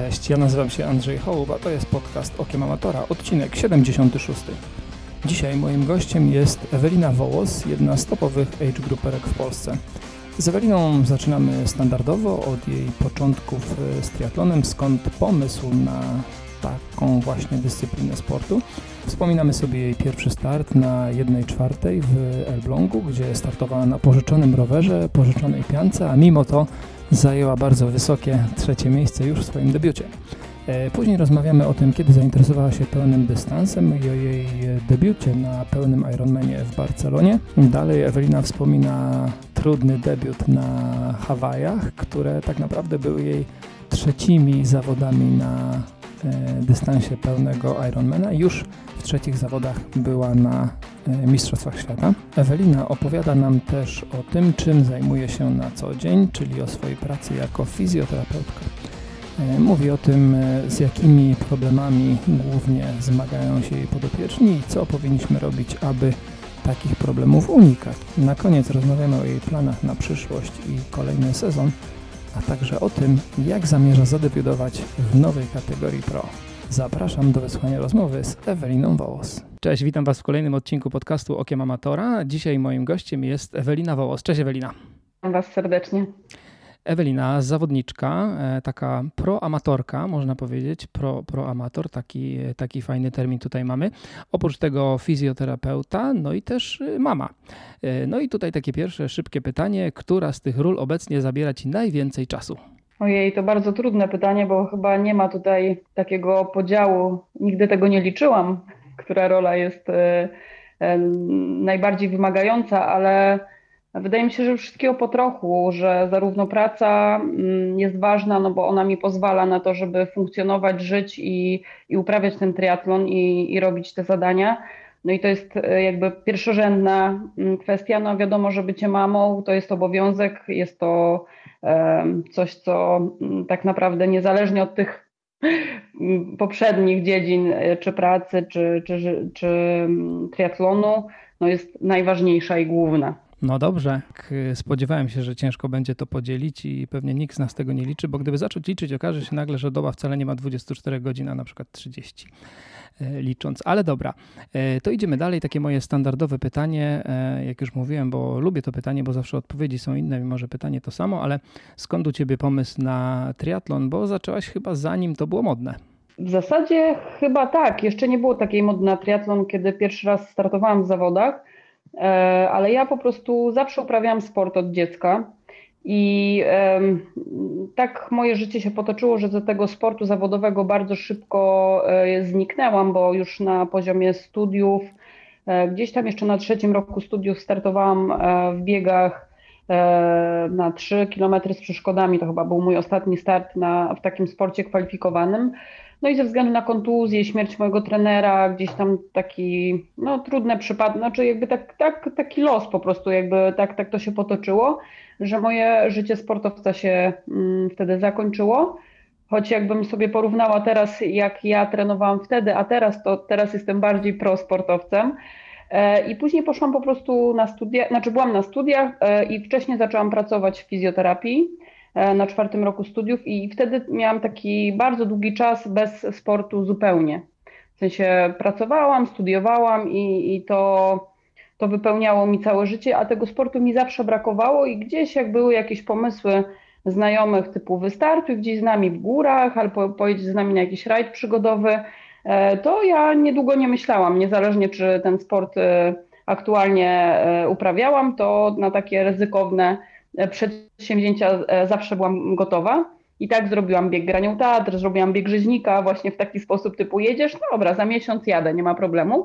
Cześć, ja nazywam się Andrzej Hołuba, to jest podcast Okiem Amatora, odcinek 76. Dzisiaj moim gościem jest Ewelina Wołos, jedna z topowych age grouperek w Polsce. Z Eweliną zaczynamy standardowo od jej początków z triatlonem, skąd pomysł na taką właśnie dyscyplinę sportu. Wspominamy sobie jej pierwszy start na 1/4 w Elblągu, gdzie startowała na pożyczonym rowerze, pożyczonej piance, a mimo to zajęła bardzo wysokie 3. miejsce już w swoim debiucie. Później rozmawiamy o tym, kiedy zainteresowała się pełnym dystansem i o jej debiucie na pełnym Ironmanie w Barcelonie. Dalej Ewelina wspomina trudny debiut na Hawajach, które tak naprawdę były jej 3. zawodami na dystansie pełnego Ironmana. Już w 3 zawodach była na Mistrzostwach Świata. Ewelina opowiada nam też o tym, czym zajmuje się na co dzień, czyli o swojej pracy jako fizjoterapeutka. Mówi o tym, z jakimi problemami głównie zmagają się jej podopieczni i co powinniśmy robić, aby takich problemów unikać. Na koniec rozmawiamy o jej planach na przyszłość i kolejny sezon, a także o tym, jak zamierza zadebiutować w nowej kategorii Pro. Zapraszam do wysłuchania rozmowy z Eweliną Wołos. Cześć, witam Was w kolejnym odcinku podcastu Okiem Amatora. Dzisiaj moim gościem jest Ewelina Wołos. Cześć Ewelina. Witam Was serdecznie. Ewelina, zawodniczka, taka proamatorka, można powiedzieć, proamator, taki fajny termin tutaj mamy. Oprócz tego fizjoterapeuta, no i też mama. No i tutaj takie pierwsze szybkie pytanie, która z tych ról obecnie zabiera Ci najwięcej czasu? Ojej, to bardzo trudne pytanie, bo chyba nie ma tutaj takiego podziału. Nigdy tego nie liczyłam, która rola jest najbardziej wymagająca, ale wydaje mi się, że wszystkiego po trochu, że zarówno praca jest ważna, no bo ona mi pozwala na to, żeby funkcjonować, żyć i uprawiać ten triatlon i robić te zadania. No i to jest jakby pierwszorzędna kwestia. No wiadomo, że bycie mamą to jest obowiązek, jest to coś, co tak naprawdę niezależnie od tych poprzednich dziedzin, czy pracy, czy triatlonu, no jest najważniejsza i główna. No dobrze, spodziewałem się, że ciężko będzie to podzielić i pewnie nikt z nas tego nie liczy, bo gdyby zacząć liczyć, okaże się nagle, że doba wcale nie ma 24 godzin, a na przykład 30 licząc. Ale dobra, to idziemy dalej. Takie moje standardowe pytanie, jak już mówiłem, bo lubię to pytanie, bo zawsze odpowiedzi są inne, mimo że pytanie to samo, ale skąd u Ciebie pomysł na triatlon, bo zaczęłaś chyba zanim to było modne? W zasadzie chyba tak. Jeszcze nie było takiej mody na triatlon, kiedy pierwszy raz startowałam w zawodach, ale ja po prostu zawsze uprawiałam sport od dziecka i tak moje życie się potoczyło, że do tego sportu zawodowego bardzo szybko zniknęłam, bo już na poziomie studiów, gdzieś tam jeszcze na 3. roku studiów startowałam w biegach na 3 km z przeszkodami. To chyba był mój ostatni start w takim sporcie kwalifikowanym. No i ze względu na kontuzję, śmierć mojego trenera, gdzieś tam taki trudny przypadek, znaczy jakby taki los po prostu, jakby tak to się potoczyło, że moje życie sportowca się wtedy zakończyło. Choć jakbym sobie porównała teraz, jak ja trenowałam wtedy, a teraz, to teraz jestem bardziej pro-sportowcem. I później poszłam po prostu na studia, byłam na studiach i wcześniej zaczęłam pracować w fizjoterapii na 4. roku studiów i wtedy miałam taki bardzo długi czas bez sportu zupełnie. W sensie pracowałam, studiowałam i to wypełniało mi całe życie, a tego sportu mi zawsze brakowało i gdzieś jak były jakieś pomysły znajomych typu wystartuj gdzieś z nami w górach albo pojedź z nami na jakiś rajd przygodowy, to ja niedługo nie myślałam, niezależnie czy ten sport aktualnie uprawiałam, to na takie ryzykowne przedsięwzięcia zawsze byłam gotowa. I tak zrobiłam bieg Granią Tatr, zrobiłam bieg Rzeźnika właśnie w taki sposób typu jedziesz, no dobra, za miesiąc jadę, nie ma problemu.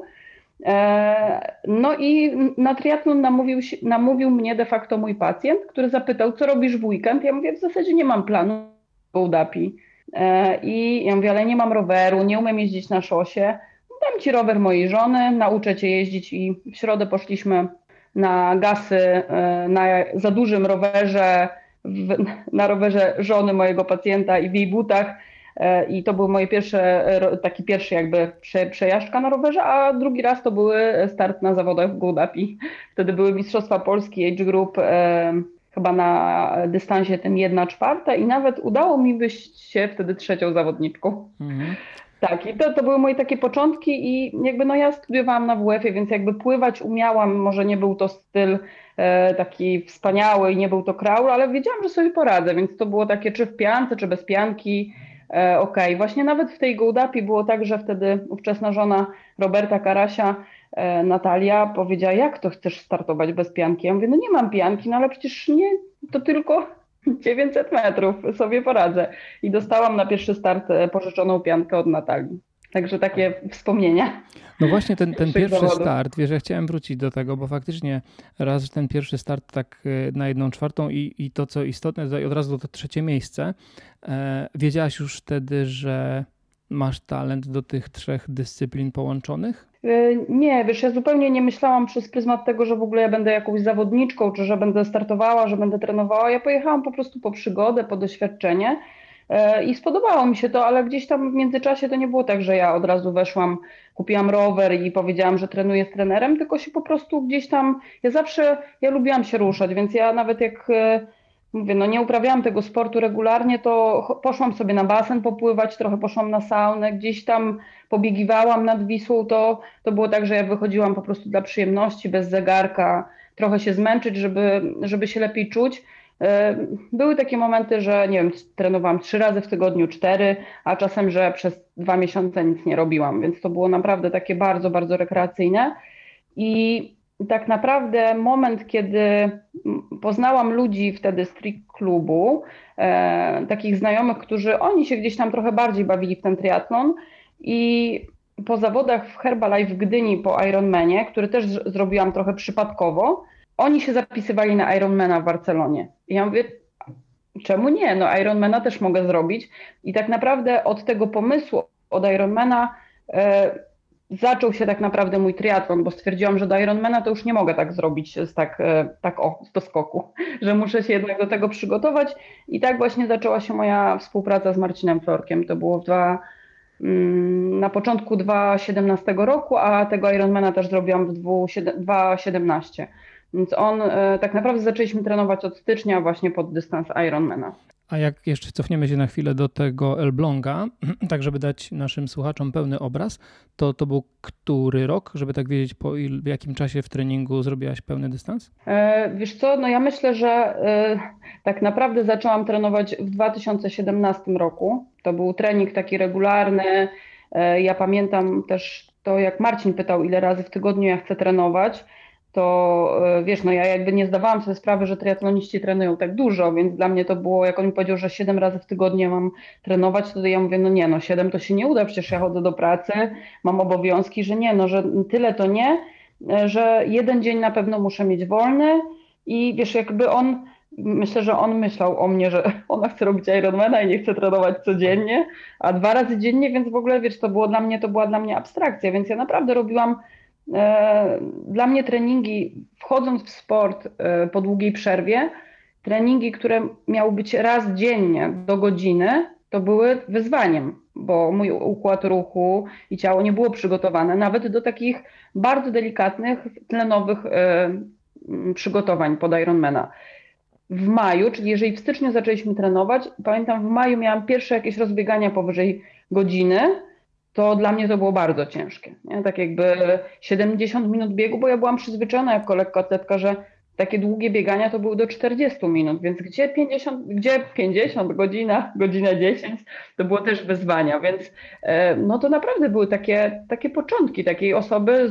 No i na triatlon namówił mnie de facto mój pacjent, który zapytał, co robisz w weekend? Ja mówię, w zasadzie nie mam planu, Gołdapi. I ja mówię, ale nie mam roweru, nie umiem jeździć na szosie. Dam ci rower mojej żony, nauczę cię jeździć i w środę poszliśmy na gasy, na za dużym rowerze, na rowerze żony mojego pacjenta i w jej butach. I to był taki pierwszy jakby przejażdżka na rowerze, a drugi raz to były start na zawodach w Gołdapi. Wtedy były Mistrzostwa Polski Age Group chyba na dystansie tym 1/4 i nawet udało mi być się wtedy trzecią zawodniczką. Mhm. Tak, i to były moje takie początki i jakby no ja studiowałam na WF-ie, więc jakby pływać umiałam, może nie był to styl taki wspaniały i nie był to kraul, ale wiedziałam, że sobie poradzę, więc to było takie czy w piance, czy bez pianki, okej. Właśnie nawet w tej gołdapi było tak, że wtedy ówczesna żona Roberta Karasia, Natalia powiedziała, jak to chcesz startować bez pianki? Ja mówię, no nie mam pianki, no ale przecież nie, to tylko 900 metrów, sobie poradzę. I dostałam na pierwszy start pożyczoną piankę od Natalii. Także takie wspomnienia. No właśnie ten pierwszy zawodów. start, wiesz, ja chciałem wrócić do tego, bo faktycznie raz ten pierwszy start tak na 1/4 i to co istotne, od razu to trzecie miejsce. Wiedziałaś już wtedy, że masz talent do tych 3 dyscyplin połączonych? Nie, wiesz, ja zupełnie nie myślałam przez pryzmat tego, że w ogóle ja będę jakąś zawodniczką, czy że będę startowała, że będę trenowała. Ja pojechałam po prostu po przygodę, po doświadczenie i spodobało mi się to, ale gdzieś tam w międzyczasie to nie było tak, że ja od razu weszłam, kupiłam rower i powiedziałam, że trenuję z trenerem, tylko się po prostu gdzieś tam, ja lubiłam się ruszać, więc ja nawet jak mówię, no nie uprawiałam tego sportu regularnie, to poszłam sobie na basen popływać, trochę poszłam na saunę, gdzieś tam pobiegiwałam nad Wisłą, to było tak, że ja wychodziłam po prostu dla przyjemności, bez zegarka, trochę się zmęczyć, żeby się lepiej czuć. Były takie momenty, że nie wiem, trenowałam 3 razy w tygodniu, 4, a czasem, że przez 2 miesiące nic nie robiłam, więc to było naprawdę takie bardzo, bardzo rekreacyjne. I tak naprawdę moment, kiedy poznałam ludzi wtedy z Trick Klubu, takich znajomych, którzy oni się gdzieś tam trochę bardziej bawili w ten triatlon i po zawodach w Herbalife w Gdyni po Ironmanie, który też zrobiłam trochę przypadkowo, oni się zapisywali na Ironmana w Barcelonie. I ja mówię, czemu nie? No Ironmana też mogę zrobić. I tak naprawdę od tego pomysłu, od Ironmana zaczął się tak naprawdę mój triatlon, bo stwierdziłam, że do Ironmana to już nie mogę tak zrobić z z doskoku, że muszę się jednak do tego przygotować. I tak właśnie zaczęła się moja współpraca z Marcinem Florkiem. To było na początku 2017 roku, a tego Ironmana też zrobiłam w 2017. Więc tak naprawdę zaczęliśmy trenować od stycznia właśnie pod dystans Ironmana. A jak jeszcze cofniemy się na chwilę do tego Elbląga, tak żeby dać naszym słuchaczom pełny obraz, to był który rok, żeby tak wiedzieć w jakim czasie w treningu zrobiłaś pełny dystans? Wiesz co, no ja myślę, że tak naprawdę zaczęłam trenować w 2017 roku. To był trening taki regularny. Ja pamiętam też to, jak Marcin pytał, ile razy w tygodniu ja chcę trenować. To wiesz, no ja jakby nie zdawałam sobie sprawy, że triatloniści trenują tak dużo, więc dla mnie to było, jak on mi powiedział, że 7 razy w tygodniu mam trenować, to ja mówię, no nie, no 7 to się nie uda, przecież ja chodzę do pracy, mam obowiązki, że nie, no że tyle to nie, że jeden dzień na pewno muszę mieć wolny i wiesz, myślę, że on myślał o mnie, że ona chce robić Ironmana i nie chce trenować codziennie, a 2 razy dziennie, więc w ogóle wiesz, to była dla mnie abstrakcja, więc ja naprawdę robiłam dla mnie treningi, wchodząc w sport po długiej przerwie, treningi, które miały być raz dziennie do godziny, to były wyzwaniem, bo mój układ ruchu i ciało nie było przygotowane nawet do takich bardzo delikatnych, tlenowych przygotowań pod Ironmana. W maju, czyli jeżeli w styczniu zaczęliśmy trenować, pamiętam w maju miałam pierwsze jakieś rozbiegania powyżej godziny, to dla mnie to było bardzo ciężkie. Nie? Tak jakby 70 minut biegu, bo ja byłam przyzwyczajona jako lekkoatletka, że takie długie biegania to były do 40 minut, więc gdzie 50, godzina 10, to było też wyzwania, więc no to naprawdę były takie początki takiej osoby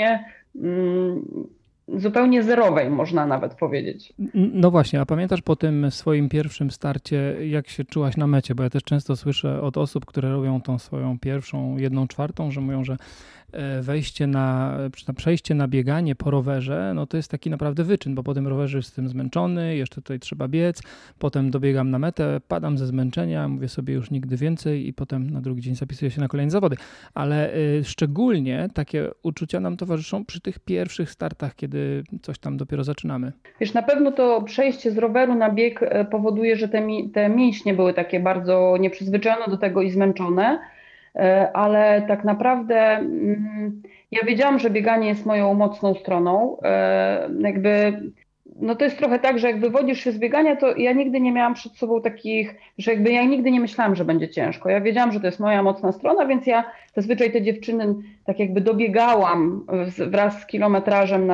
zupełnie zerowej, można nawet powiedzieć. No właśnie, a pamiętasz po tym swoim pierwszym starcie, jak się czułaś na mecie? Bo ja też często słyszę od osób, które robią tą swoją pierwszą 1/4, że mówią, że przejście na bieganie po rowerze, no to jest taki naprawdę wyczyn, bo po tym rowerze jestem zmęczony, jeszcze tutaj trzeba biec, potem dobiegam na metę, padam ze zmęczenia, mówię sobie już nigdy więcej i potem na drugi dzień zapisuję się na kolejne zawody. Ale szczególnie takie uczucia nam towarzyszą przy tych pierwszych startach, kiedy coś tam dopiero zaczynamy. Wiesz, na pewno to przejście z roweru na bieg powoduje, że te mięśnie były takie bardzo nieprzyzwyczajone do tego i zmęczone, ale tak naprawdę ja wiedziałam, że bieganie jest moją mocną stroną. Jakby no to jest trochę tak, że jak wywodzisz się z biegania, to ja nigdy nie miałam przed sobą takich, że jakby ja nigdy nie myślałam, że będzie ciężko. Ja wiedziałam, że to jest moja mocna strona, więc ja zazwyczaj te dziewczyny tak jakby dobiegałam wraz z kilometrażem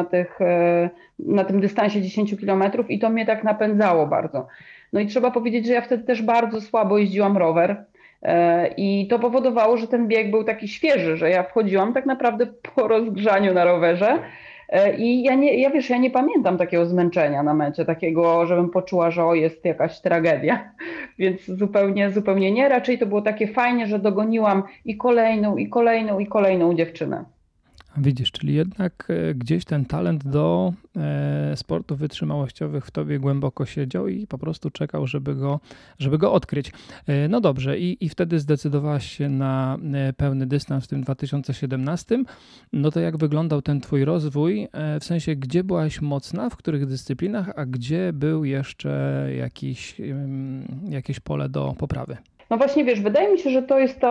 na tym dystansie 10 kilometrów i to mnie tak napędzało bardzo. No i trzeba powiedzieć, że ja wtedy też bardzo słabo jeździłam rower. I to powodowało, że ten bieg był taki świeży, że ja wchodziłam tak naprawdę po rozgrzaniu na rowerze. I ja nie pamiętam takiego zmęczenia na mecie, takiego, żebym poczuła, że jest jakaś tragedia. Więc zupełnie nie. Raczej to było takie fajnie, że dogoniłam i kolejną dziewczynę. Widzisz, czyli jednak gdzieś ten talent do sportów wytrzymałościowych w tobie głęboko siedział i po prostu czekał, żeby go odkryć. No dobrze, i wtedy zdecydowałaś się na pełny dystans w tym 2017. No to jak wyglądał ten twój rozwój? W sensie, gdzie byłaś mocna, w których dyscyplinach, a gdzie był jeszcze jakieś pole do poprawy? No właśnie, wiesz, wydaje mi się, że to jest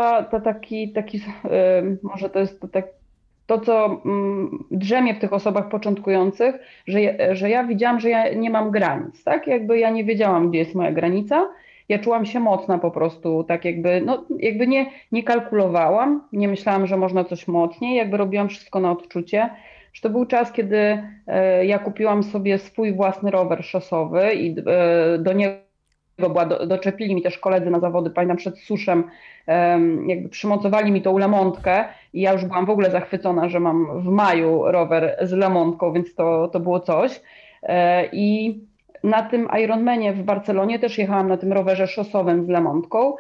może to jest to, co drzemie w tych osobach początkujących, że ja widziałam, że ja nie mam granic, tak? Jakby ja nie wiedziałam, gdzie jest moja granica. Ja czułam się mocna po prostu, tak jakby nie kalkulowałam, nie myślałam, że można coś mocniej, jakby robiłam wszystko na odczucie. Że to był czas, kiedy ja kupiłam sobie swój własny rower szosowy i do niego doczepili mi też koledzy na zawody, pamiętam przed suszem, jakby przymocowali mi tą lemontkę i ja już byłam w ogóle zachwycona, że mam w maju rower z lemontką, więc to było coś. I na tym Ironmanie w Barcelonie też jechałam na tym rowerze szosowym z lemontką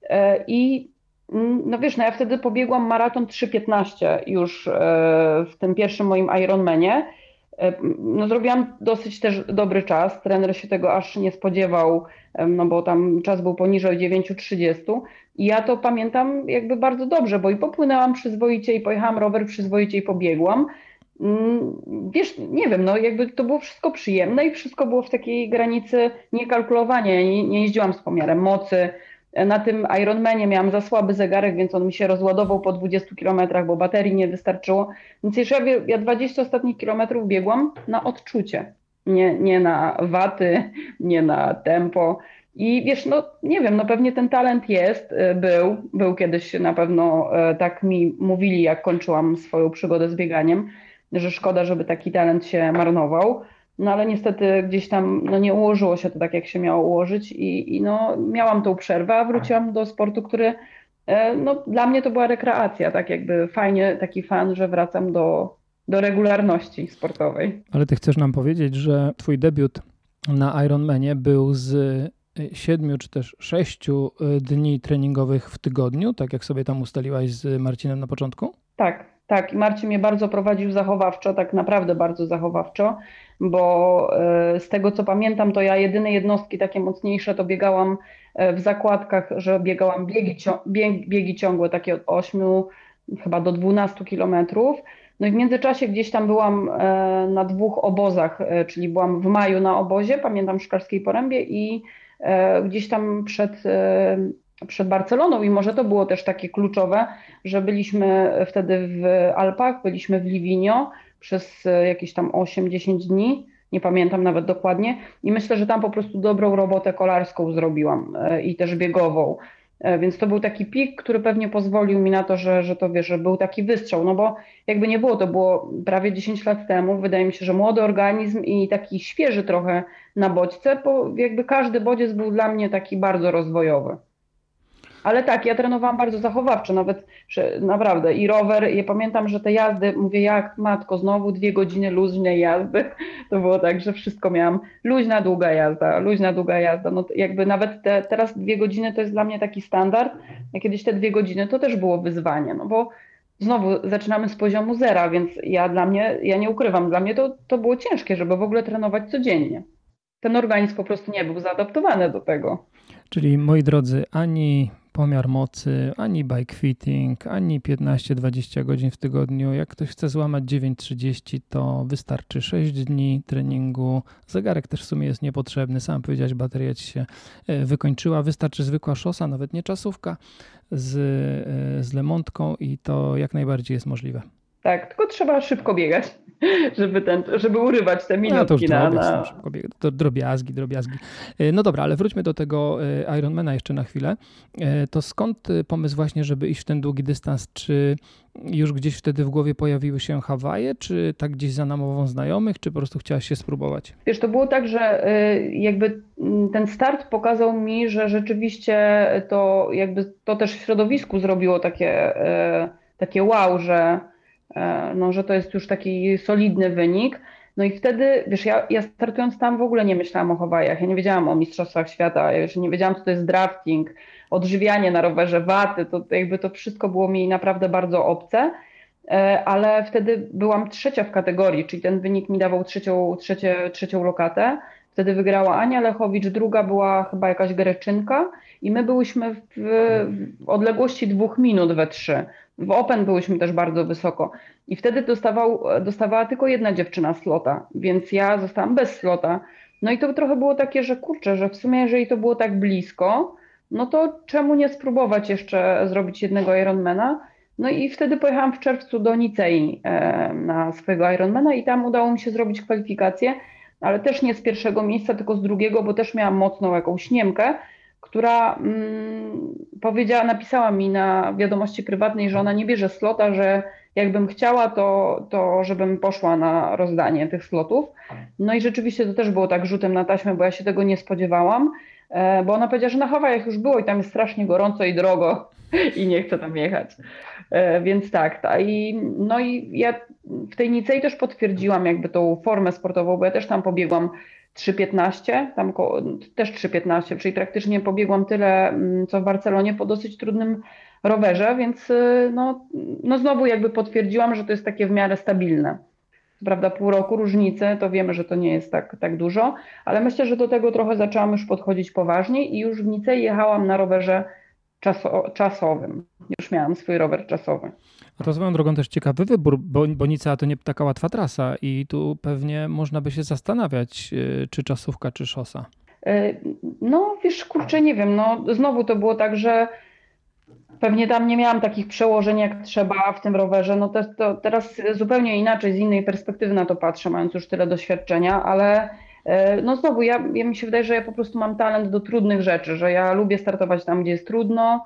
i no wiesz, no ja wtedy pobiegłam maraton 3:15 już w tym pierwszym moim Ironmanie. No zrobiłam dosyć też dobry czas, trener się tego aż nie spodziewał, no bo tam czas był poniżej 9:30 i ja to pamiętam jakby bardzo dobrze, bo i popłynęłam przyzwoicie i pojechałam rower przyzwoicie i pobiegłam. Wiesz, nie wiem, no jakby to było wszystko przyjemne i wszystko było w takiej granicy niekalkulowania. Ja nie jeździłam z pomiarem mocy. Na tym Ironmanie miałam za słaby zegarek, więc on mi się rozładował po 20 kilometrach, bo baterii nie wystarczyło. Więc jeszcze ja 20 ostatnich kilometrów biegłam na odczucie, nie na waty, nie na tempo. I wiesz, no nie wiem, no pewnie ten talent był kiedyś na pewno, tak mi mówili, jak kończyłam swoją przygodę z bieganiem, że szkoda, żeby taki talent się marnował. No ale niestety gdzieś tam no, nie ułożyło się to tak, jak się miało ułożyć i no, miałam tą przerwę, a wróciłam do sportu, który no, dla mnie to była rekreacja, tak jakby fajnie, taki fan, że wracam do regularności sportowej. Ale ty chcesz nam powiedzieć, że twój debiut na Ironmanie był z 7 czy też 6 dni treningowych w tygodniu, tak jak sobie tam ustaliłaś z Marcinem na początku? Tak. I Marcin mnie bardzo prowadził zachowawczo, tak naprawdę bardzo zachowawczo, bo z tego co pamiętam, to ja jedyne jednostki takie mocniejsze to biegałam w zakładkach, że biegałam biegi ciągłe takie od 8 chyba do 12 kilometrów. No i w międzyczasie gdzieś tam byłam na 2 obozach, czyli byłam w maju na obozie, pamiętam w Szklarskiej Porębie i gdzieś tam przed Barceloną i może to było też takie kluczowe, że byliśmy wtedy w Alpach, byliśmy w Livigno przez jakieś tam 8-10 dni, nie pamiętam nawet dokładnie i myślę, że tam po prostu dobrą robotę kolarską zrobiłam i też biegową. Więc to był taki pik, który pewnie pozwolił mi na to, że to wiesz, że był taki wystrzał, no bo jakby nie było, to było prawie 10 lat temu, wydaje mi się, że młody organizm i taki świeży trochę na bodźce, bo jakby każdy bodziec był dla mnie taki bardzo rozwojowy. Ale tak, ja trenowałam bardzo zachowawczo, nawet że naprawdę i rower, ja pamiętam, że te jazdy, mówię jak matko, znowu 2 godziny luźnej jazdy, to było tak, że wszystko miałam, luźna, długa jazda, no jakby nawet teraz 2 godziny to jest dla mnie taki standard, a kiedyś te 2 godziny to też było wyzwanie, no bo znowu zaczynamy z poziomu zera, więc ja nie ukrywam, dla mnie to było ciężkie, żeby w ogóle trenować codziennie. Ten organizm po prostu nie był zaadaptowany do tego. Czyli moi drodzy, ani pomiar mocy, ani bike fitting, ani 15-20 godzin w tygodniu. Jak ktoś chce złamać 9:30, to wystarczy 6 dni treningu. Zegarek też w sumie jest niepotrzebny. Sam powiedziałeś, bateria ci się wykończyła. Wystarczy zwykła szosa, nawet nie czasówka z lemontką i to jak najbardziej jest możliwe. tak, tylko trzeba szybko biegać, żeby urywać te No to już minutki tam szybko biega. To drobiazgi. No dobra, ale wróćmy do tego Ironmana jeszcze na chwilę. To skąd pomysł właśnie, żeby iść w ten długi dystans? Czy już gdzieś wtedy w głowie pojawiły się Hawaje, czy tak gdzieś za namową znajomych, czy po prostu chciałaś się spróbować? Wiesz, to było tak, że jakby ten start pokazał mi, że rzeczywiście to jakby to też w środowisku zrobiło takie wow, że to jest już taki solidny wynik. No i wtedy, wiesz, ja startując tam w ogóle nie myślałam o Hawajach, ja nie wiedziałam o Mistrzostwach Świata, ja jeszcze nie wiedziałam, co to jest drafting, odżywianie na rowerze, waty, to jakby to wszystko było mi naprawdę bardzo obce. Ale wtedy byłam trzecia w kategorii, czyli ten wynik mi dawał trzecią lokatę. Wtedy wygrała Ania Lechowicz, druga była chyba jakaś Greczynka i my byłyśmy w odległości 2 minut we trzy. W Open byłyśmy też bardzo wysoko. I wtedy dostawała tylko jedna dziewczyna slota, więc ja zostałam bez slota. No i to trochę było takie, że kurczę, że w sumie jeżeli to było tak blisko, no to czemu nie spróbować jeszcze zrobić jednego Ironmana? No i wtedy pojechałam w czerwcu do Nicei na swojego Ironmana i tam udało mi się zrobić kwalifikacje, ale też nie z pierwszego miejsca, tylko z drugiego, bo też miałam mocną jakąś Niemkę, która napisała mi na wiadomości prywatnej, że ona nie bierze slota, że jakbym chciała, to żebym poszła na rozdanie tych slotów. No i rzeczywiście to też było tak rzutem na taśmę, bo ja się tego nie spodziewałam, bo ona powiedziała, że na Hawajach już było i tam jest strasznie gorąco i drogo i nie chcę tam jechać. Więc tak. No i ja w tej Nicei też potwierdziłam jakby tą formę sportową, bo ja też tam pobiegłam 3:15, też 3:15, czyli praktycznie pobiegłam tyle, co w Barcelonie po dosyć trudnym rowerze, więc no znowu jakby potwierdziłam, że to jest takie w miarę stabilne. Prawda, pół roku różnicy, to wiemy, że to nie jest tak dużo, ale myślę, że do tego trochę zaczęłam już podchodzić poważniej i już w Nicei jechałam na rowerze czasowym. Już miałam swój rower czasowy. A to swoją drogą też ciekawy wybór, bo Nicea to nie taka łatwa trasa i tu pewnie można by się zastanawiać, czy czasówka, czy szosa. No wiesz, kurczę, nie wiem, no znowu to było tak, że pewnie tam nie miałam takich przełożeń jak trzeba w tym rowerze, no to teraz zupełnie inaczej, z innej perspektywy na to patrzę, mając już tyle doświadczenia, ale no znowu, mi się wydaje, że ja po prostu mam talent do trudnych rzeczy, że ja lubię startować tam, gdzie jest trudno,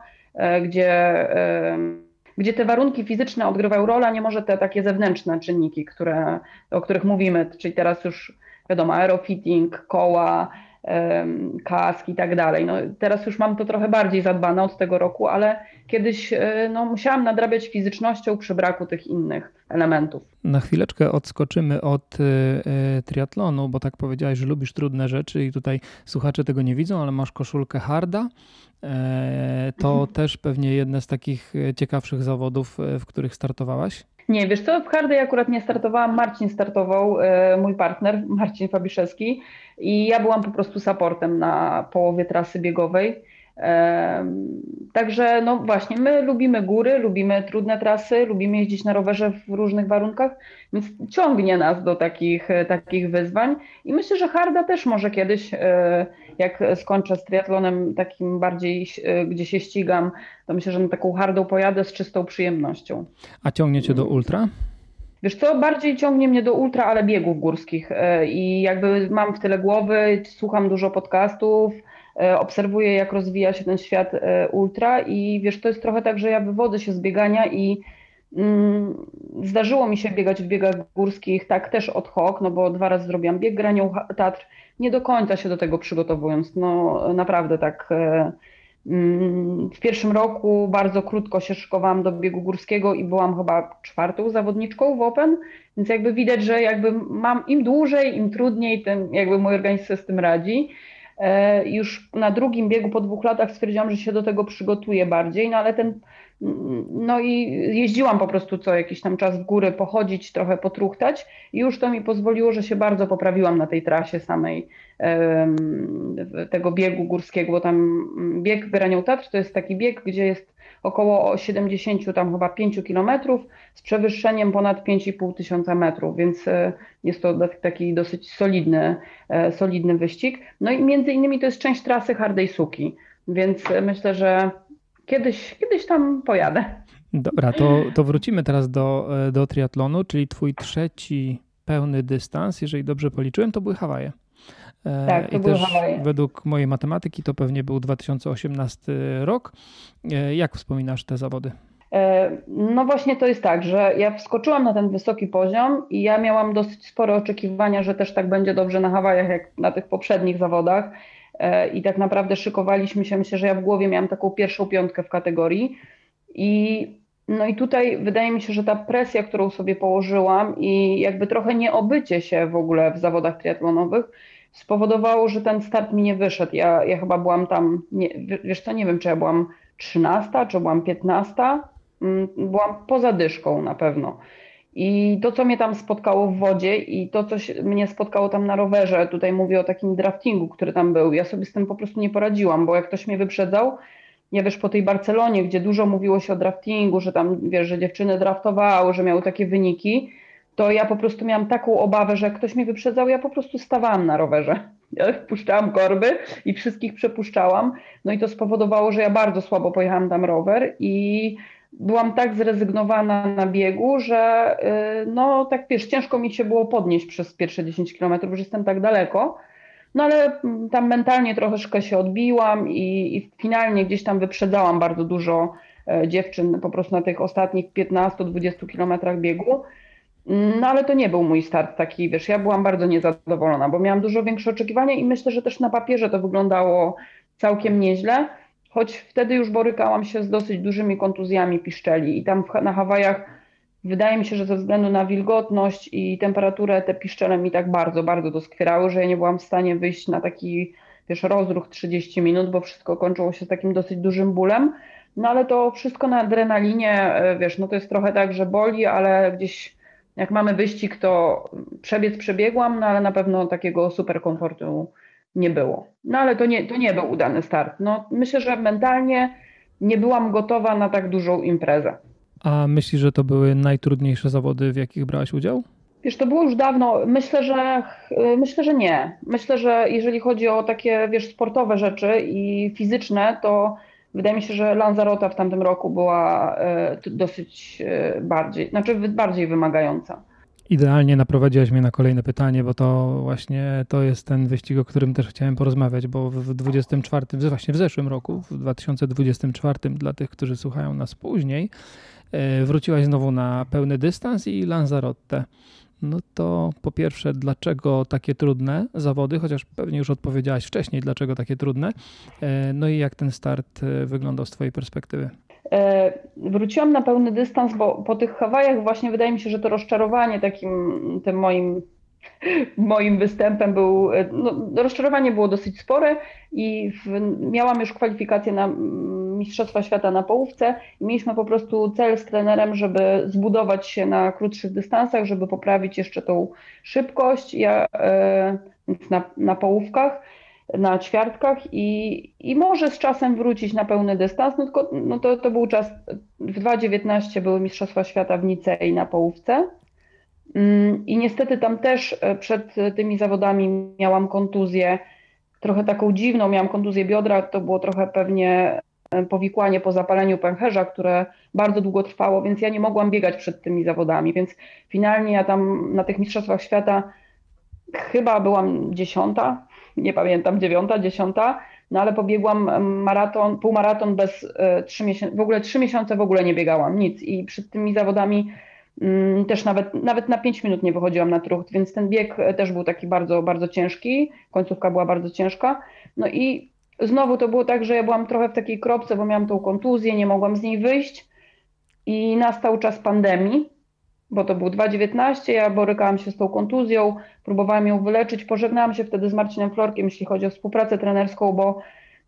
gdzie te warunki fizyczne odgrywają rolę, a nie może te takie zewnętrzne czynniki, o których mówimy, czyli teraz już wiadomo, aerofitting, koła, kask i tak dalej. No, teraz już mam to trochę bardziej zadbane od tego roku, ale kiedyś musiałam nadrabiać fizycznością przy braku tych innych elementów. Na chwileczkę odskoczymy od triatlonu, bo tak powiedziałeś, że lubisz trudne rzeczy i tutaj słuchacze tego nie widzą, ale masz koszulkę harda. To też pewnie jedne z takich ciekawszych zawodów, w których startowałaś? Nie, wiesz co, w hardej akurat nie startowałam, Marcin startował, mój partner, Marcin Fabiszewski i ja byłam po prostu supportem na połowie trasy biegowej. Także no właśnie, my lubimy góry, lubimy trudne trasy, lubimy jeździć na rowerze w różnych warunkach, więc ciągnie nas do takich wyzwań i myślę, że harda też może kiedyś, jak skończę z triatlonem takim bardziej, gdzie się ścigam, to myślę, że na taką hardą pojadę z czystą przyjemnością. A ciągnie cię do ultra? Wiesz co, bardziej ciągnie mnie do ultra, ale biegów górskich i jakby mam w tyle głowy, słucham dużo podcastów, obserwuję, jak rozwija się ten świat ultra i wiesz, to jest trochę tak, że ja wywodzę się z biegania i zdarzyło mi się biegać w biegach górskich, tak też ad hoc, no bo 2 razy zrobiłam bieg Granią Tatr, nie do końca się do tego przygotowując, no naprawdę tak. W pierwszym roku bardzo krótko się szykowałam do biegu górskiego i byłam chyba 4. zawodniczką w Open, więc jakby widać, że jakby mam im dłużej, im trudniej, tym jakby mój organizm sobie z tym radzi. Już na drugim biegu po 2 latach stwierdziłam, że się do tego przygotuję bardziej, no ale no i jeździłam po prostu co jakiś tam czas w góry pochodzić, trochę potruchtać i już to mi pozwoliło, że się bardzo poprawiłam na tej trasie samej tego biegu górskiego, bo tam bieg Granią Tatr to jest taki bieg, gdzie jest około 70 tam chyba 5 kilometrów z przewyższeniem ponad 5,5 tysiąca metrów, więc jest to taki dosyć solidny wyścig. No i między innymi to jest część trasy Hardej Suki, więc myślę, że kiedyś tam pojadę. Dobra, to wrócimy teraz do triatlonu, czyli twój trzeci pełny dystans, jeżeli dobrze policzyłem, to były Hawaje. Tak, to I były też Hawaje. według mojej matematyki to pewnie był 2018 rok. Jak wspominasz te zawody? No właśnie to jest tak, że ja wskoczyłam na ten wysoki poziom i ja miałam dosyć spore oczekiwania, że też tak będzie dobrze na Hawajach, jak na tych poprzednich zawodach. I tak naprawdę szykowaliśmy się, myślę, że ja w głowie miałam taką pierwszą piątkę w kategorii. No i tutaj wydaje mi się, że ta presja, którą sobie położyłam i jakby trochę nieobycie się w ogóle w zawodach triatlonowych spowodowało, że ten start mi nie wyszedł. Ja chyba byłam tam, nie, wiesz co, nie wiem, czy ja byłam 13, czy byłam 15. Byłam poza dyszką na pewno. I to, co mnie tam spotkało w wodzie i to, co mnie spotkało tam na rowerze, tutaj mówię o takim draftingu, który tam był, ja sobie z tym po prostu nie poradziłam, bo jak ktoś mnie wyprzedzał, ja wiesz, po tej Barcelonie, gdzie dużo mówiło się o draftingu, że tam wiesz, że dziewczyny draftowały, że miały takie wyniki, to ja po prostu miałam taką obawę, że jak ktoś mnie wyprzedzał, ja po prostu stawałam na rowerze. Ja wpuszczałam korby i wszystkich przepuszczałam. No i to spowodowało, że ja bardzo słabo pojechałam tam rower i byłam tak zrezygnowana na biegu, że no tak wiesz, ciężko mi się było podnieść przez pierwsze 10 kilometrów, że jestem tak daleko. No ale tam mentalnie troszeczkę się odbiłam i finalnie gdzieś tam wyprzedzałam bardzo dużo dziewczyn po prostu na tych ostatnich 15-20 kilometrach biegu. No ale to nie był mój start taki, wiesz, ja byłam bardzo niezadowolona, bo miałam dużo większe oczekiwania i myślę, że też na papierze to wyglądało całkiem nieźle, choć wtedy już borykałam się z dosyć dużymi kontuzjami piszczeli i tam na Hawajach wydaje mi się, że ze względu na wilgotność i temperaturę te piszczele mi tak bardzo, bardzo doskwierały, że ja nie byłam w stanie wyjść na taki, wiesz, rozruch 30 minut, bo wszystko kończyło się z takim dosyć dużym bólem. No ale to wszystko na adrenalinie, wiesz, no to jest trochę tak, że boli, ale gdzieś jak mamy wyścig, to przebiec przebiegłam, no ale na pewno takiego super komfortu nie było. No ale to nie był udany start. No, myślę, że mentalnie nie byłam gotowa na tak dużą imprezę. A myślisz, że to były najtrudniejsze zawody, w jakich brałaś udział? Wiesz, to było już dawno. Myślę, że nie. Myślę, że jeżeli chodzi o takie, wiesz, sportowe rzeczy i fizyczne, to wydaje mi się, że Lanzarote w tamtym roku była dosyć bardziej wymagająca. Idealnie naprowadziłaś mnie na kolejne pytanie, bo to właśnie to jest ten wyścig, o którym też chciałem porozmawiać, bo w 24, właśnie w zeszłym roku, w 2024, dla tych, którzy słuchają nas później, wróciłaś znowu na pełny dystans i Lanzarote. No to po pierwsze, dlaczego takie trudne zawody, chociaż pewnie już odpowiedziałaś wcześniej, dlaczego takie trudne, no i jak ten start wyglądał z twojej perspektywy? Wróciłam na pełny dystans, bo po tych Hawajach właśnie wydaje mi się, że to rozczarowanie takim tym moim występem no, rozczarowanie było dosyć spore i miałam już kwalifikacje na Mistrzostwa Świata na połówce i mieliśmy po prostu cel z trenerem, żeby zbudować się na krótszych dystansach, żeby poprawić jeszcze tą szybkość więc na połówkach, na ćwiartkach i może z czasem wrócić na pełny dystans, no tylko no to był czas, w 2019 były Mistrzostwa Świata w Nicei na połówce. I niestety tam też przed tymi zawodami miałam kontuzję, trochę taką dziwną, miałam kontuzję biodra, to było trochę pewnie powikłanie po zapaleniu pęcherza, które bardzo długo trwało, więc ja nie mogłam biegać przed tymi zawodami, więc finalnie ja tam na tych Mistrzostwach Świata chyba byłam 10., nie pamiętam, 9., 10., no ale pobiegłam półmaraton bez 3 miesiące, w ogóle 3 miesiące w ogóle nie biegałam, nic i przed tymi zawodami też nawet na 5 minut nie wychodziłam na trucht, więc ten bieg też był taki bardzo, bardzo ciężki. Końcówka była bardzo ciężka. No i znowu to było tak, że ja byłam trochę w takiej kropce, bo miałam tą kontuzję, nie mogłam z niej wyjść i nastał czas pandemii, bo to był 2019, ja borykałam się z tą kontuzją, próbowałam ją wyleczyć, pożegnałam się wtedy z Marcinem Florkiem, jeśli chodzi o współpracę trenerską, bo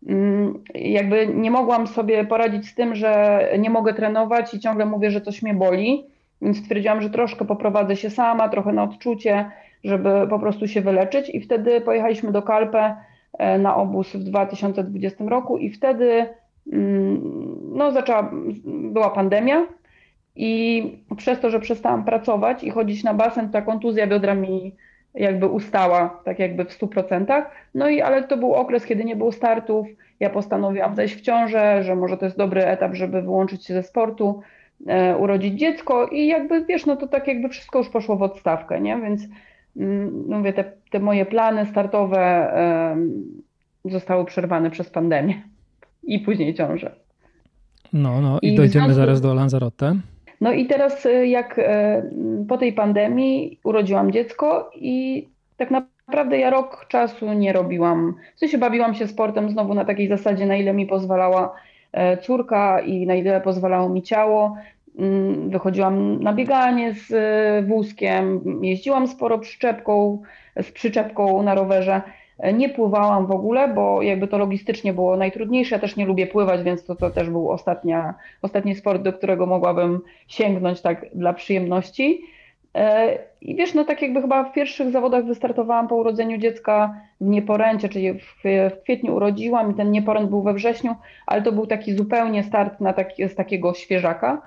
jakby nie mogłam sobie poradzić z tym, że nie mogę trenować i ciągle mówię, że coś mnie boli. Więc stwierdziłam, że troszkę poprowadzę się sama, trochę na odczucie, żeby po prostu się wyleczyć i wtedy pojechaliśmy do Calpe na obóz w 2020 roku i wtedy no, była pandemia i przez to, że przestałam pracować i chodzić na basen, ta kontuzja biodra mi jakby ustała, tak jakby w 100%. No i ale to był okres, kiedy nie było startów, ja postanowiłam zajść w ciążę, że może to jest dobry etap, żeby wyłączyć się ze sportu. urodzić dziecko i jakby wiesz, no to tak jakby wszystko już poszło w odstawkę, nie? Więc mówię, te moje plany startowe zostały przerwane przez pandemię i później ciążę. No i I w dojdziemy związku zaraz do Lanzarote. No i teraz jak po tej pandemii urodziłam dziecko i tak naprawdę ja rok czasu nie robiłam, w sensie bawiłam się sportem znowu na takiej zasadzie, na ile mi pozwalała córka i na ile pozwalało mi ciało. Wychodziłam na bieganie z wózkiem, jeździłam sporo z przyczepką na rowerze. Nie pływałam w ogóle, bo jakby to logistycznie było najtrudniejsze. Ja też nie lubię pływać, więc to też był ostatni sport, do którego mogłabym sięgnąć tak dla przyjemności. I wiesz, no tak jakby chyba w pierwszych zawodach wystartowałam po urodzeniu dziecka w nieporęcie, czyli w kwietniu urodziłam i ten nieporęt był we wrześniu, ale to był taki zupełnie start z takiego świeżaka.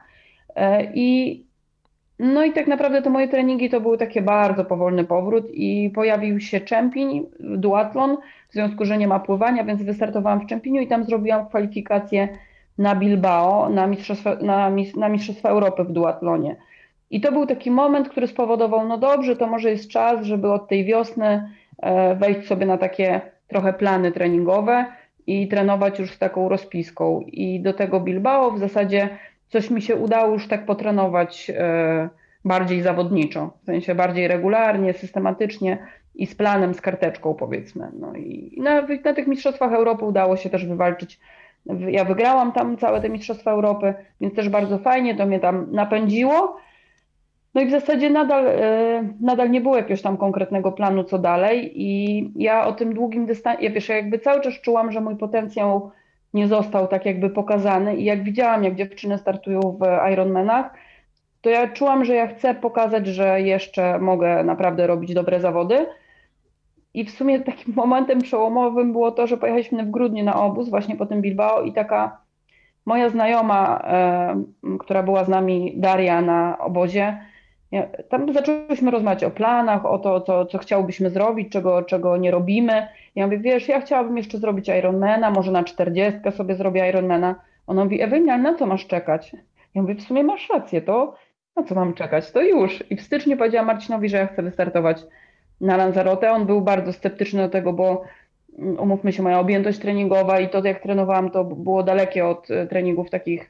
I no i tak naprawdę te moje treningi to były takie bardzo powolny powrót i pojawił się Czempiń, duatlon, w związku, że nie ma pływania, więc wystartowałam w Czempiniu i tam zrobiłam kwalifikacje na Bilbao, na Mistrzostwa Europy w duatlonie. I to był taki moment, który spowodował, no dobrze, to może jest czas, żeby od tej wiosny wejść sobie na takie trochę plany treningowe i trenować już z taką rozpiską. I do tego Bilbao w zasadzie coś mi się udało już tak potrenować bardziej zawodniczo, w sensie bardziej regularnie, systematycznie i z planem, z karteczką powiedzmy. No i na tych Mistrzostwach Europy udało się też wywalczyć. Ja wygrałam tam całe te Mistrzostwa Europy, więc też bardzo fajnie, to mnie tam napędziło. No i w zasadzie nadal nie było jakiegoś tam konkretnego planu, co dalej. I ja o tym długim dystansie, ja jakby cały czas czułam, że mój potencjał nie został tak jakby pokazany. I jak widziałam, jak dziewczyny startują w Ironmanach, to ja czułam, że ja chcę pokazać, że jeszcze mogę naprawdę robić dobre zawody. I w sumie takim momentem przełomowym było to, że pojechaliśmy w grudniu na obóz właśnie po tym Bilbao i taka moja znajoma, która była z nami, Daria, na obozie, tam zaczęłyśmy rozmawiać o planach, o to, co chciałbyśmy zrobić, czego nie robimy. Ja mówię, wiesz, ja chciałabym jeszcze zrobić Ironmana, może na 40 sobie zrobię Ironmana. Ona mówi, Ewelina, ale na co masz czekać? Ja mówię, w sumie masz rację, to na co mam czekać? To już. I w styczniu powiedziałam Marcinowi, że ja chcę wystartować na Lanzarote. On był bardzo sceptyczny do tego, bo umówmy się, moja objętość treningowa i to, jak trenowałam, to było dalekie od treningów takich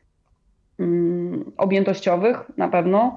objętościowych na pewno.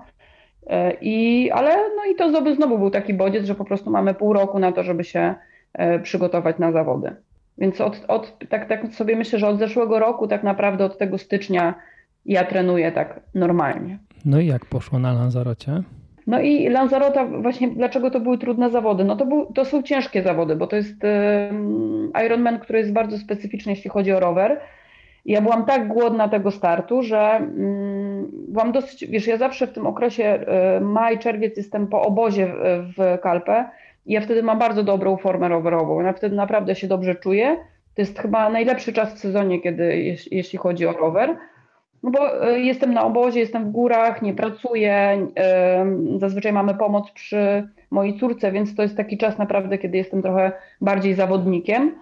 Ale no i to znowu był taki bodziec, że po prostu mamy pół roku na to, żeby się przygotować na zawody. Więc tak sobie myślę, że od zeszłego roku tak naprawdę od tego stycznia ja trenuję tak normalnie. No i jak poszło na Lanzarocie? No i Lanzarota, właśnie dlaczego to były trudne zawody? No to są ciężkie zawody, bo to jest Ironman, który jest bardzo specyficzny, jeśli chodzi o rower. I ja byłam tak głodna tego startu, że byłam dosyć, wiesz, ja zawsze w tym okresie maj, czerwiec jestem po obozie w Calpe i ja wtedy mam bardzo dobrą formę rowerową. Ja wtedy naprawdę się dobrze czuję. To jest chyba najlepszy czas w sezonie, jeśli chodzi o rower. No bo jestem na obozie, jestem w górach, nie pracuję, zazwyczaj mamy pomoc przy mojej córce, więc to jest taki czas naprawdę, kiedy jestem trochę bardziej zawodnikiem.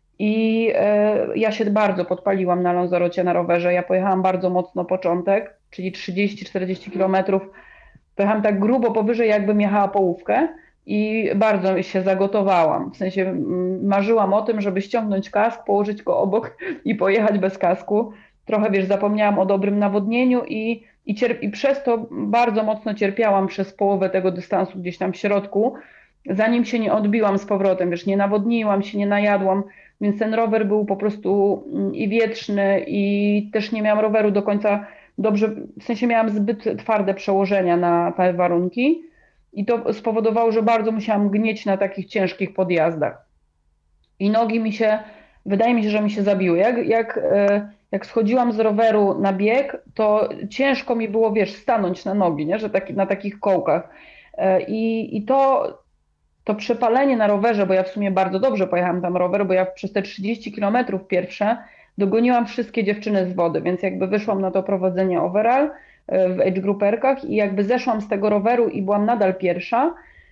I ja się bardzo podpaliłam na Lanzarocie na rowerze. Ja pojechałam bardzo mocno początek, czyli 30-40 kilometrów. Pojechałam tak grubo powyżej, jakbym jechała połówkę i bardzo się zagotowałam. W sensie marzyłam o tym, żeby ściągnąć kask, położyć go obok i pojechać bez kasku. Trochę, wiesz, zapomniałam o dobrym nawodnieniu i przez to bardzo mocno cierpiałam przez połowę tego dystansu gdzieś tam w środku, zanim się nie odbiłam z powrotem, wiesz, nie nawodniłam się, nie najadłam, więc ten rower był po prostu i wietrzny i też nie miałam roweru do końca dobrze, w sensie miałam zbyt twarde przełożenia na te warunki i to spowodowało, że bardzo musiałam gnieć na takich ciężkich podjazdach. I nogi wydaje mi się, że mi się zabiły. Jak schodziłam z roweru na bieg, to ciężko mi było, wiesz, stanąć na nogi, nie? Że na takich kołkach. I to przepalenie na rowerze, bo ja w sumie bardzo dobrze pojechałam tam rower, bo ja przez te 30 kilometrów pierwsze dogoniłam wszystkie dziewczyny z wody, więc jakby wyszłam na to prowadzenie overall w age grouperkach i jakby zeszłam z tego roweru i byłam nadal pierwsza.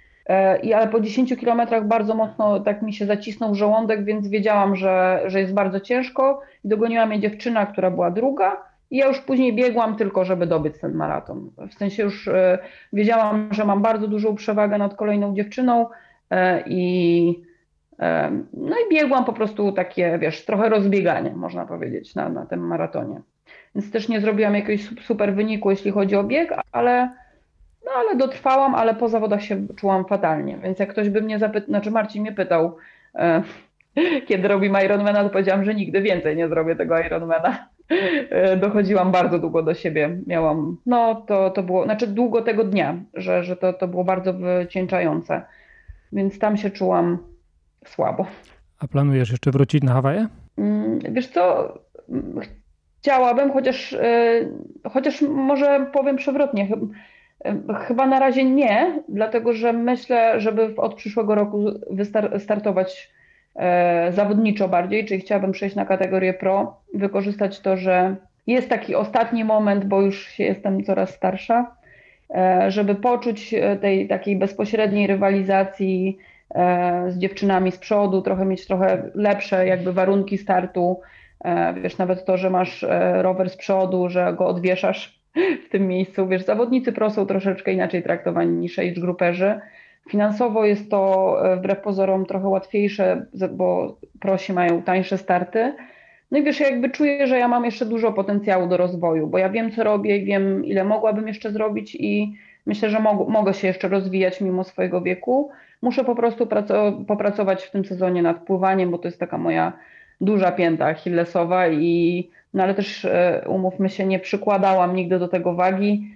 Ale po 10 kilometrach bardzo mocno tak mi się zacisnął żołądek, więc wiedziałam, że jest bardzo ciężko. I dogoniła mnie dziewczyna, która była druga i ja już później biegłam tylko, żeby dobyć ten maraton. W sensie już wiedziałam, że mam bardzo dużą przewagę nad kolejną dziewczyną i no i biegłam po prostu takie, wiesz, trochę rozbieganie, można powiedzieć, na tym maratonie. Więc też nie zrobiłam jakiegoś super wyniku, jeśli chodzi o bieg, ale dotrwałam, ale po zawodach się czułam fatalnie. Więc jak ktoś by mnie zapytał, znaczy Marcin mnie pytał, kiedy robimy Ironmana, to powiedziałam, że nigdy więcej nie zrobię tego Ironmana. Dochodziłam bardzo długo do siebie. Miałam, no to było, znaczy długo tego dnia, że to było bardzo wycieńczające. Więc tam się czułam słabo. A planujesz jeszcze wrócić na Hawaje? Wiesz co, chciałabym, chociaż może powiem przewrotnie, chyba na razie nie, dlatego że myślę, żeby od przyszłego roku startować zawodniczo bardziej, czyli chciałabym przejść na kategorię pro, wykorzystać to, że jest taki ostatni moment, bo już jestem coraz starsza, żeby poczuć tej takiej bezpośredniej rywalizacji z dziewczynami z przodu, mieć trochę lepsze jakby warunki startu, wiesz, nawet to, że masz rower z przodu, że go odwieszasz w tym miejscu, wiesz, zawodnicy pro są troszeczkę inaczej traktowani niż age grouperzy. Finansowo jest to wbrew pozorom trochę łatwiejsze, bo prosi mają tańsze starty. No i wiesz, ja jakby czuję, że ja mam jeszcze dużo potencjału do rozwoju, bo ja wiem, co robię i wiem, ile mogłabym jeszcze zrobić i myślę, że mogę się jeszcze rozwijać mimo swojego wieku. Muszę po prostu popracować w tym sezonie nad pływaniem, bo to jest taka moja duża pięta achillesowa no ale też umówmy się, nie przykładałam nigdy do tego wagi,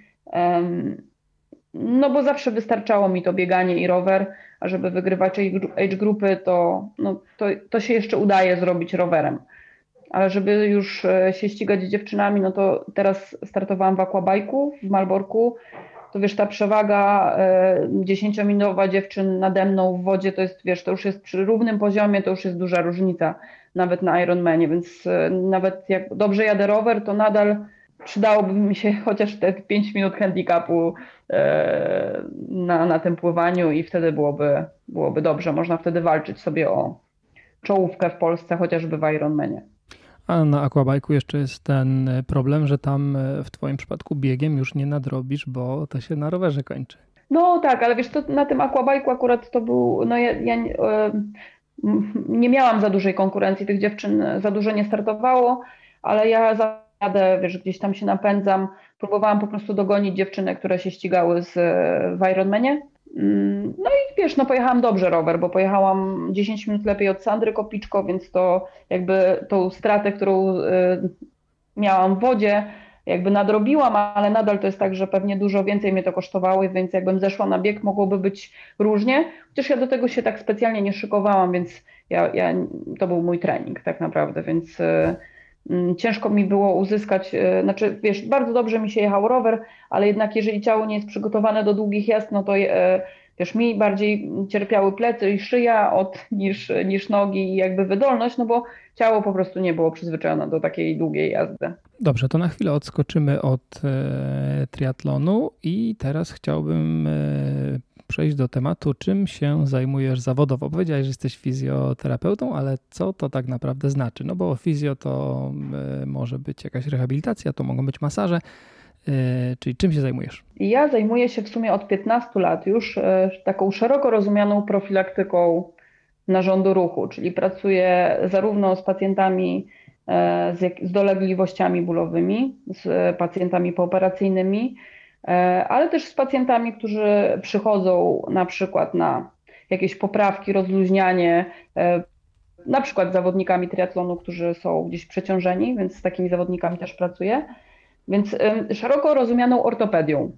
no bo zawsze wystarczało mi to bieganie i rower, a żeby wygrywać age grupy, to się jeszcze udaje zrobić rowerem. Ale żeby już się ścigać z dziewczynami, no to teraz startowałam w aquabike'u w Malborku. To wiesz, ta przewaga 10-minutowa dziewczyn nade mną w wodzie, to jest, wiesz, to już jest przy równym poziomie, to już jest duża różnica, nawet na Ironmanie, więc nawet jak dobrze jadę rower, to nadal przydałoby mi się chociaż te 5 minut handicapu na tym pływaniu i wtedy byłoby dobrze. Można wtedy walczyć sobie o czołówkę w Polsce, chociażby w Ironmanie. A na aquabike'u jeszcze jest ten problem, że tam w twoim przypadku biegiem już nie nadrobisz, bo to się na rowerze kończy. No tak, ale wiesz, to na tym aquabike'u akurat to był, no ja nie miałam za dużej konkurencji, tych dziewczyn za dużo nie startowało, ale ja jadę, wiesz, gdzieś tam się napędzam, próbowałam po prostu dogonić dziewczyny, które się ścigały w Ironmanie. No i wiesz, no pojechałam dobrze rower, bo pojechałam 10 minut lepiej od Sandry Kopiczko, więc to jakby tą stratę, którą miałam w wodzie, jakby nadrobiła, ale nadal to jest tak, że pewnie dużo więcej mnie to kosztowało, więc jakbym zeszła na bieg, mogłoby być różnie, chociaż ja do tego się tak specjalnie nie szykowałam, więc to był mój trening tak naprawdę, więc ciężko mi było uzyskać, znaczy wiesz, bardzo dobrze mi się jechał rower, ale jednak jeżeli ciało nie jest przygotowane do długich jazd, no to wiesz, mi bardziej cierpiały plecy i szyja niż nogi i jakby wydolność, no bo ciało po prostu nie było przyzwyczajone do takiej długiej jazdy. Dobrze, to na chwilę odskoczymy od triatlonu i teraz chciałbym przejść do tematu, czym się zajmujesz zawodowo. Powiedziałeś, że jesteś fizjoterapeutą, ale co to tak naprawdę znaczy? No bo fizjo to może być jakaś rehabilitacja, to mogą być masaże, czyli czym się zajmujesz? Ja zajmuję się w sumie od 15 lat już taką szeroko rozumianą profilaktyką narządu ruchu, czyli pracuję zarówno z pacjentami z dolegliwościami bólowymi, z pacjentami pooperacyjnymi, ale też z pacjentami, którzy przychodzą na przykład na jakieś poprawki, rozluźnianie, na przykład z zawodnikami triatlonu, którzy są gdzieś przeciążeni, więc z takimi zawodnikami też pracuję. Więc szeroko rozumianą ortopedią.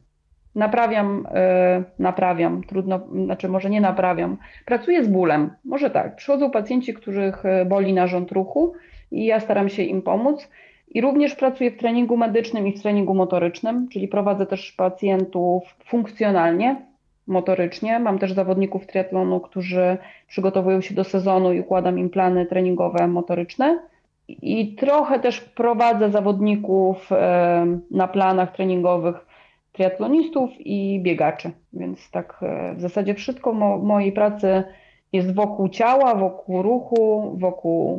Naprawiam, trudno, znaczy może nie naprawiam, pracuję z bólem, może tak. Przychodzą pacjenci, których boli narząd ruchu i ja staram się im pomóc. I również pracuję w treningu medycznym i w treningu motorycznym, czyli prowadzę też pacjentów funkcjonalnie, motorycznie. Mam też zawodników triatlonu, którzy przygotowują się do sezonu i układam im plany treningowe, motoryczne. I trochę też prowadzę zawodników na planach treningowych triatlonistów i biegaczy. Więc tak w zasadzie wszystko mojej pracy jest wokół ciała, wokół ruchu, wokół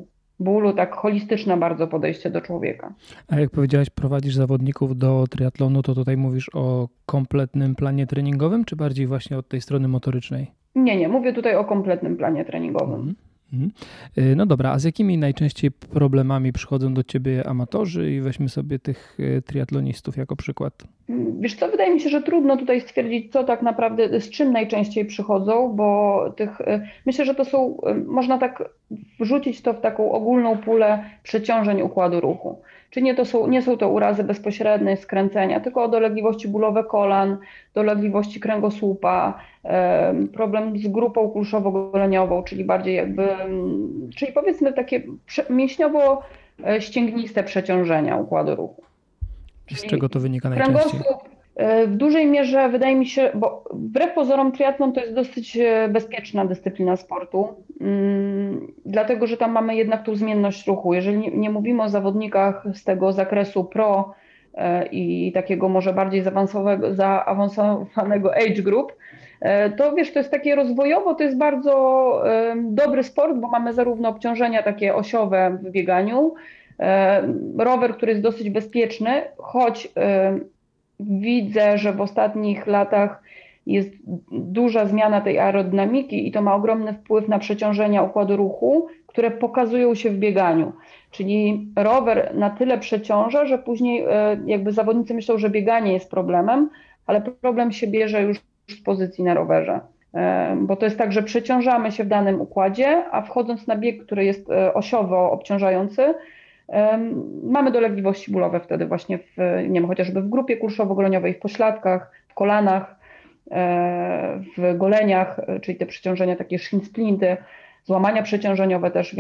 bólu, tak holistyczne bardzo podejście do człowieka. A jak powiedziałaś, prowadzisz zawodników do triatlonu, to tutaj mówisz o kompletnym planie treningowym, czy bardziej właśnie od tej strony motorycznej? Nie, mówię tutaj o kompletnym planie treningowym. Mhm. No dobra, a z jakimi najczęściej problemami przychodzą do ciebie amatorzy i weźmy sobie tych triatlonistów jako przykład? Wiesz co, wydaje mi się, że trudno tutaj stwierdzić, co tak naprawdę, z czym najczęściej przychodzą, bo myślę, że to są, można tak wrzucić to w taką ogólną pulę przeciążeń układu ruchu. Czyli nie są to urazy bezpośrednie, skręcenia, tylko dolegliwości bólowe kolan, dolegliwości kręgosłupa, problem z grupą kulszowo-goleniową, czyli bardziej czyli powiedzmy takie mięśniowo-ścięgniste przeciążenia układu ruchu. I z czego to wynika najczęściej? Kręgosłup w dużej mierze wydaje mi się, bo wbrew pozorom triatlon to jest dosyć bezpieczna dyscyplina sportu, dlatego że tam mamy jednak tą zmienność ruchu. Jeżeli nie mówimy o zawodnikach z tego zakresu pro i takiego może bardziej zaawansowanego age group, to wiesz, to jest takie rozwojowo, to jest bardzo dobry sport, bo mamy zarówno obciążenia takie osiowe w bieganiu, rower, który jest dosyć bezpieczny, choć widzę, że w ostatnich latach jest duża zmiana tej aerodynamiki i to ma ogromny wpływ na przeciążenia układu ruchu, które pokazują się w bieganiu. Czyli rower na tyle przeciąża, że później jakby zawodnicy myślą, że bieganie jest problemem, ale problem się bierze już z pozycji na rowerze. Bo to jest tak, że przeciążamy się w danym układzie, a wchodząc na bieg, który jest osiowo obciążający, mamy dolegliwości bólowe wtedy właśnie chociażby w grupie kulszowo-goleniowej, w pośladkach, w kolanach, w goleniach, czyli te przeciążenia, takie shin splinty, złamania przeciążeniowe też,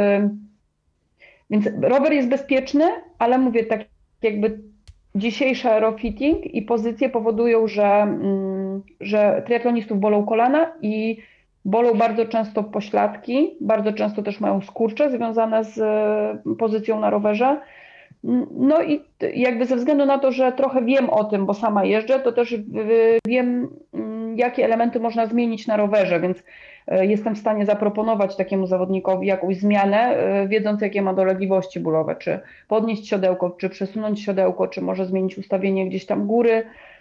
więc rower jest bezpieczny, ale mówię, tak jakby dzisiejszy aerofitting i pozycje powodują, że triatlonistów bolą kolana i bolą bardzo często pośladki, bardzo często też mają skurcze związane z pozycją na rowerze. No i jakby ze względu na to, że trochę wiem o tym, bo sama jeżdżę, to też wiem, jakie elementy można zmienić na rowerze, więc jestem w stanie zaproponować takiemu zawodnikowi jakąś zmianę, wiedząc jakie ma dolegliwości bólowe, czy podnieść siodełko, czy przesunąć siodełko, czy może zmienić ustawienie gdzieś tam góry,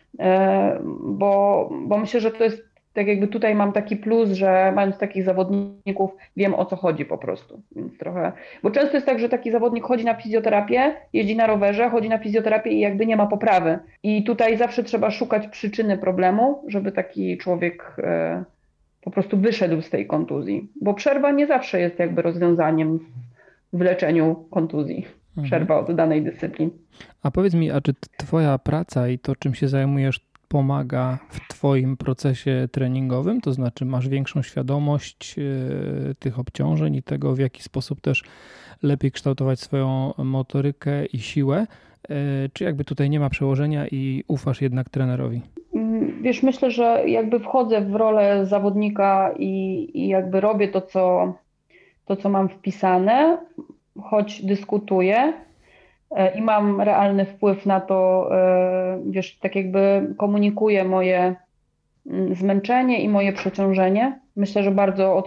bo myślę, że to jest tak jakby tutaj mam taki plus, że mając takich zawodników wiem o co chodzi po prostu, więc trochę, bo często jest tak, że taki zawodnik chodzi na fizjoterapię, jeździ na rowerze, chodzi na fizjoterapię i jakby nie ma poprawy i tutaj zawsze trzeba szukać przyczyny problemu, żeby taki człowiek po prostu wyszedł z tej kontuzji, bo przerwa nie zawsze jest jakby rozwiązaniem w leczeniu kontuzji, przerwa od danej dyscypliny. A powiedz mi, a czy twoja praca i to, czym się zajmujesz, pomaga w twoim procesie treningowym? To znaczy masz większą świadomość tych obciążeń i tego, w jaki sposób też lepiej kształtować swoją motorykę i siłę? Czy jakby tutaj nie ma przełożenia i ufasz jednak trenerowi? Wiesz, myślę, że jakby wchodzę w rolę zawodnika i jakby robię to, co mam wpisane, choć dyskutuję i mam realny wpływ na to, wiesz, tak jakby komunikuję moje zmęczenie i moje przeciążenie. Myślę, że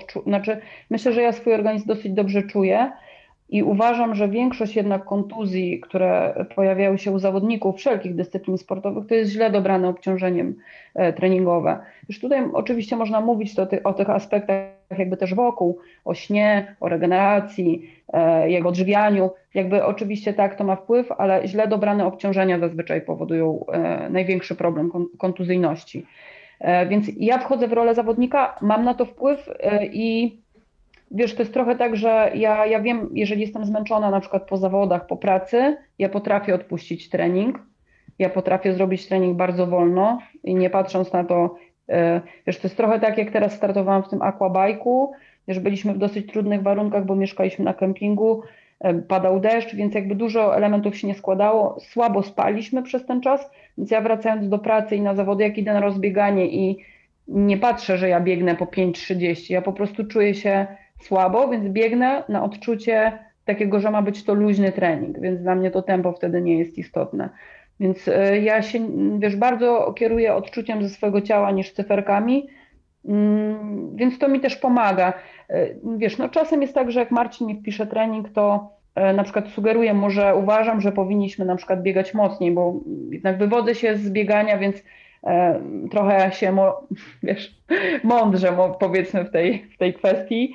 myślę, że ja swój organizm dosyć dobrze czuję i uważam, że większość jednak kontuzji, które pojawiają się u zawodników wszelkich dyscyplin sportowych, to jest źle dobrane obciążeniem treningowe. Już tutaj oczywiście można mówić o tych aspektach jakby też wokół, o śnie, o regeneracji, jego odżywianiu. Jakby oczywiście tak, to ma wpływ, ale źle dobrane obciążenia zazwyczaj powodują największy problem kontuzyjności. Więc ja wchodzę w rolę zawodnika, mam na to wpływ i wiesz, to jest trochę tak, że ja wiem, jeżeli jestem zmęczona na przykład po zawodach, po pracy, ja potrafię odpuścić trening, ja potrafię zrobić trening bardzo wolno i nie patrząc na to, wiesz, to jest trochę tak, jak teraz startowałam w tym aquabike'u, że byliśmy w dosyć trudnych warunkach, bo mieszkaliśmy na kempingu, padał deszcz, więc jakby dużo elementów się nie składało, słabo spaliśmy przez ten czas, więc ja wracając do pracy i na zawody, jak idę na rozbieganie i nie patrzę, że ja biegnę po 5:30, ja po prostu czuję się słabo, więc biegnę na odczucie takiego, że ma być to luźny trening, więc dla mnie to tempo wtedy nie jest istotne. Więc ja się, wiesz, bardzo kieruję odczuciem ze swojego ciała niż cyferkami Więc to mi też pomaga. Wiesz, no czasem jest tak, że jak Marcin mi wpisze trening, to na przykład sugeruję mu, że uważam, że powinniśmy na przykład biegać mocniej, bo jednak wywodzę się z biegania, więc trochę się, wiesz, mądrze powiedzmy w tej kwestii.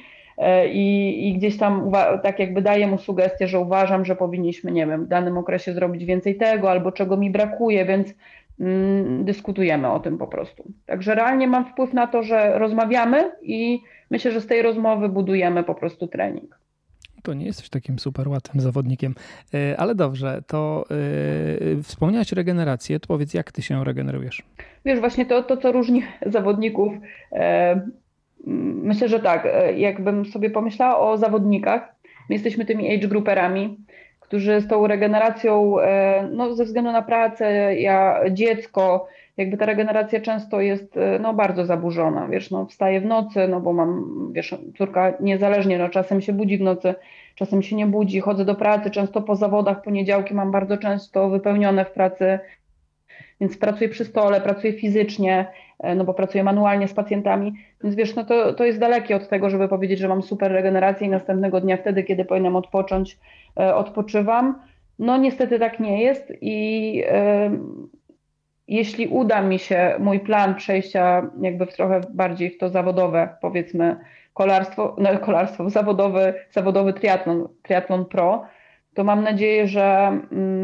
I gdzieś tam tak jakby daję mu sugestię, że uważam, że powinniśmy, nie wiem, w danym okresie zrobić więcej tego, albo czego mi brakuje, więc dyskutujemy o tym po prostu. Także realnie mam wpływ na to, że rozmawiamy i myślę, że z tej rozmowy budujemy po prostu trening. To nie jesteś takim super łatwym zawodnikiem, ale dobrze, to wspomniałaś regenerację, to powiedz, jak ty się regenerujesz? Wiesz, właśnie to co różni zawodników, myślę, że tak, jakbym sobie pomyślała o zawodnikach, my jesteśmy tymi age grouperami, którzy z tą regeneracją, no ze względu na pracę, dziecko, jakby ta regeneracja często jest no, bardzo zaburzona, wiesz, no wstaję w nocy, no bo mam, wiesz, córka niezależnie, no czasem się budzi w nocy, czasem się nie budzi, chodzę do pracy, często po zawodach, poniedziałki mam bardzo często wypełnione w pracy, więc pracuję przy stole, pracuję fizycznie, no bo pracuję manualnie z pacjentami, więc wiesz, no to jest dalekie od tego, żeby powiedzieć, że mam super regenerację i następnego dnia wtedy, kiedy powinnam odpocząć, odpoczywam. No niestety tak nie jest i jeśli uda mi się mój plan przejścia jakby trochę bardziej w to zawodowe, powiedzmy kolarstwo, zawodowy triatlon pro, to mam nadzieję, że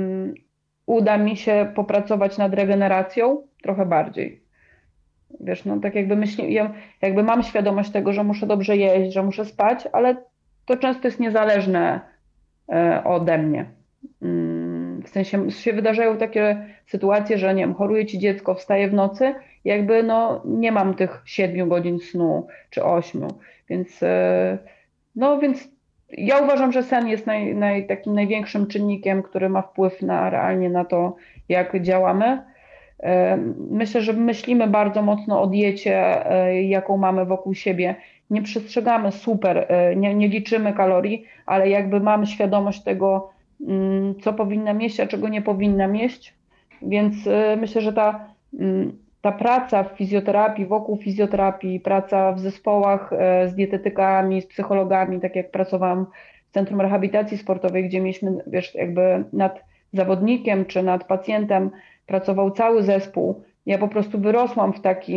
uda mi się popracować nad regeneracją trochę bardziej. Wiesz, no tak jakby ja jakby mam świadomość tego, że muszę dobrze jeść, że muszę spać, ale to często jest niezależne ode mnie. W sensie się wydarzają takie sytuacje, że nie wiem, choruje ci dziecko, wstaje w nocy, jakby no nie mam tych 7 godzin snu czy 8, więc no więc ja uważam, że sen jest takim największym czynnikiem, który ma wpływ realnie na to, jak działamy. Myślę, że myślimy bardzo mocno o diecie, jaką mamy wokół siebie. Nie przestrzegamy super, nie liczymy kalorii, ale jakby mamy świadomość tego, co powinna jeść, a czego nie powinna jeść. Więc myślę, że ta praca w fizjoterapii, wokół fizjoterapii, praca w zespołach z dietetykami, z psychologami, tak jak pracowałam w Centrum Rehabilitacji Sportowej, gdzie mieliśmy, wiesz, jakby nad zawodnikiem czy nad pacjentem pracował cały zespół. Ja po prostu wyrosłam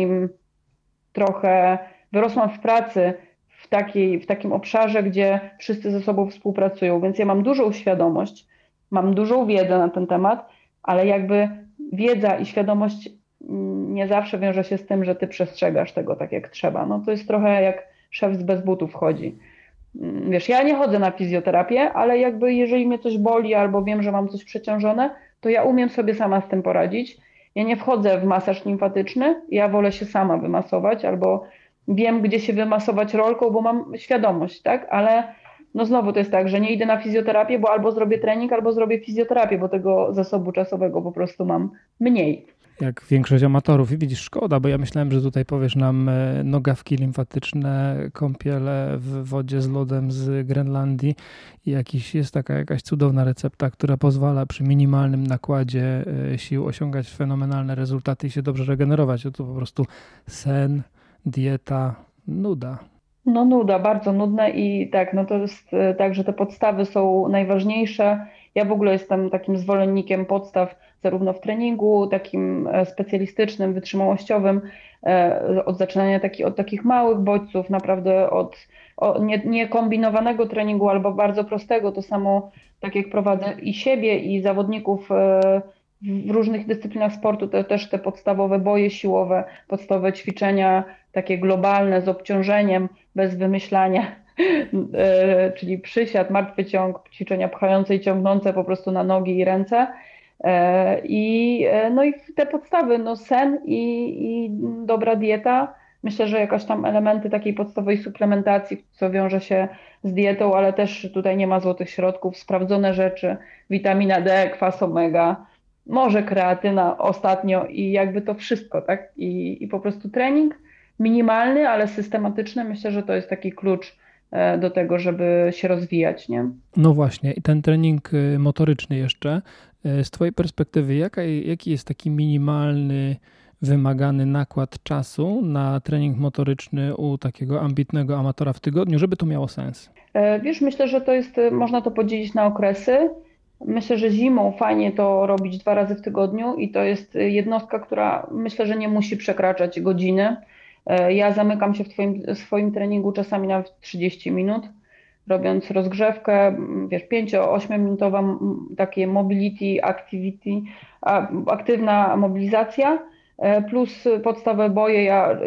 wyrosłam w pracy w takim obszarze, gdzie wszyscy ze sobą współpracują, więc ja mam dużą świadomość, mam dużą wiedzę na ten temat, ale jakby wiedza i świadomość nie zawsze wiąże się z tym, że ty przestrzegasz tego tak jak trzeba. No to jest trochę jak szef bez butów chodzi. Wiesz, ja nie chodzę na fizjoterapię, ale jakby jeżeli mnie coś boli albo wiem, że mam coś przeciążone, to ja umiem sobie sama z tym poradzić. Ja nie wchodzę w masaż limfatyczny, ja wolę się sama wymasować albo wiem, gdzie się wymasować rolką, bo mam świadomość, tak? Ale no znowu to jest tak, że nie idę na fizjoterapię, bo albo zrobię trening, albo zrobię fizjoterapię, bo tego zasobu czasowego po prostu mam mniej. Jak większość amatorów. I widzisz, szkoda, bo ja myślałem, że tutaj powiesz nam nogawki limfatyczne, kąpiele w wodzie z lodem z Grenlandii i jest jakaś cudowna recepta, która pozwala przy minimalnym nakładzie sił osiągać fenomenalne rezultaty i się dobrze regenerować. To po prostu sen, dieta, nuda. No nuda, bardzo nudne i tak, no to jest tak, że te podstawy są najważniejsze. Ja w ogóle jestem takim zwolennikiem podstaw zarówno w treningu, takim specjalistycznym, wytrzymałościowym, od zaczynania od takich małych bodźców, naprawdę nie kombinowanego treningu albo bardzo prostego, to samo tak jak prowadzę i siebie i zawodników w różnych dyscyplinach sportu, to też te podstawowe boje siłowe, podstawowe ćwiczenia, takie globalne z obciążeniem, bez wymyślania, czyli przysiad, martwy ciąg, ćwiczenia pchające i ciągnące po prostu na nogi i ręce. No i te podstawy, no sen i dobra dieta. Myślę, że jakaś tam elementy takiej podstawowej suplementacji, co wiąże się z dietą, ale też tutaj nie ma złotych środków, sprawdzone rzeczy, witamina D, kwas omega, może kreatyna ostatnio i jakby to wszystko, tak? I po prostu trening minimalny, ale systematyczny. Myślę, że to jest taki klucz do tego, żeby się rozwijać, nie? No właśnie, i ten trening motoryczny jeszcze, z twojej perspektywy, jaki jest taki minimalny wymagany nakład czasu na trening motoryczny u takiego ambitnego amatora w tygodniu, żeby to miało sens? Wiesz, myślę, że można to podzielić na okresy. Myślę, że zimą fajnie to robić 2 razy w tygodniu i to jest jednostka, która myślę, że nie musi przekraczać godziny. Ja zamykam się w swoim treningu czasami nawet 30 minut, robiąc rozgrzewkę, wiesz, 5-8 minutowa takie mobility, activity, aktywna mobilizacja, plus podstawowe boje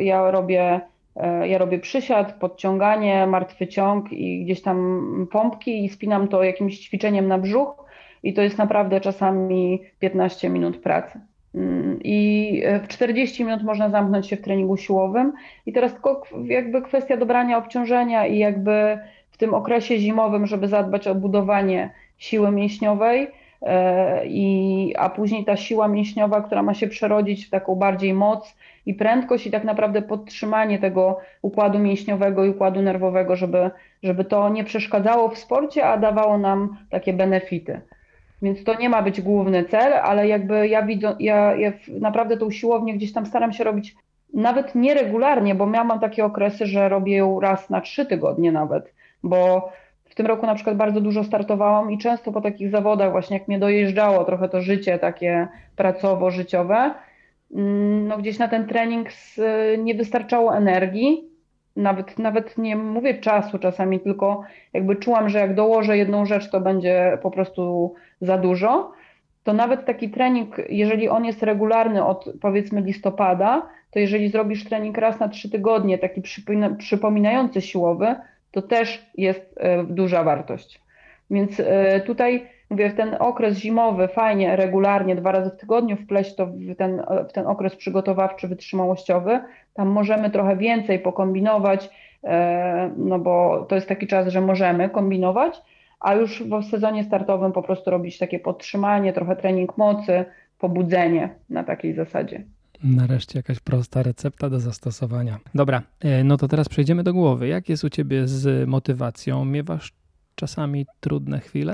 ja robię przysiad, podciąganie, martwy ciąg i gdzieś tam pompki i spinam to jakimś ćwiczeniem na brzuch i to jest naprawdę czasami 15 minut pracy. I w 40 minut można zamknąć się w treningu siłowym i teraz tylko jakby kwestia dobrania obciążenia i jakby w tym okresie zimowym, żeby zadbać o budowanie siły mięśniowej, a później ta siła mięśniowa, która ma się przerodzić w taką bardziej moc i prędkość i tak naprawdę podtrzymanie tego układu mięśniowego i układu nerwowego, żeby to nie przeszkadzało w sporcie, a dawało nam takie benefity. Więc to nie ma być główny cel, ale jakby ja naprawdę tą siłownię gdzieś tam staram się robić nawet nieregularnie, bo ja mam takie okresy, że robię ją raz na 3 tygodnie nawet, bo w tym roku na przykład bardzo dużo startowałam i często po takich zawodach właśnie jak mnie dojeżdżało trochę to życie takie pracowo-życiowe, no gdzieś na ten trening nie wystarczało energii, nawet nie mówię czasu czasami, tylko jakby czułam, że jak dołożę jedną rzecz, to będzie po prostu za dużo. To nawet taki trening, jeżeli on jest regularny od powiedzmy listopada, to jeżeli zrobisz trening raz na 3 tygodnie, taki przypominający siłowy, to też jest duża wartość. Więc tutaj mówię, w ten okres zimowy fajnie, regularnie 2 razy w tygodniu wpleść to w ten okres przygotowawczy, wytrzymałościowy. Tam możemy trochę więcej pokombinować, no bo to jest taki czas, że możemy kombinować, a już w sezonie startowym po prostu robić takie podtrzymanie, trochę trening mocy, pobudzenie na takiej zasadzie. Nareszcie jakaś prosta recepta do zastosowania. Dobra, no to teraz przejdziemy do głowy. Jak jest u Ciebie z motywacją? Miewasz czasami trudne chwile?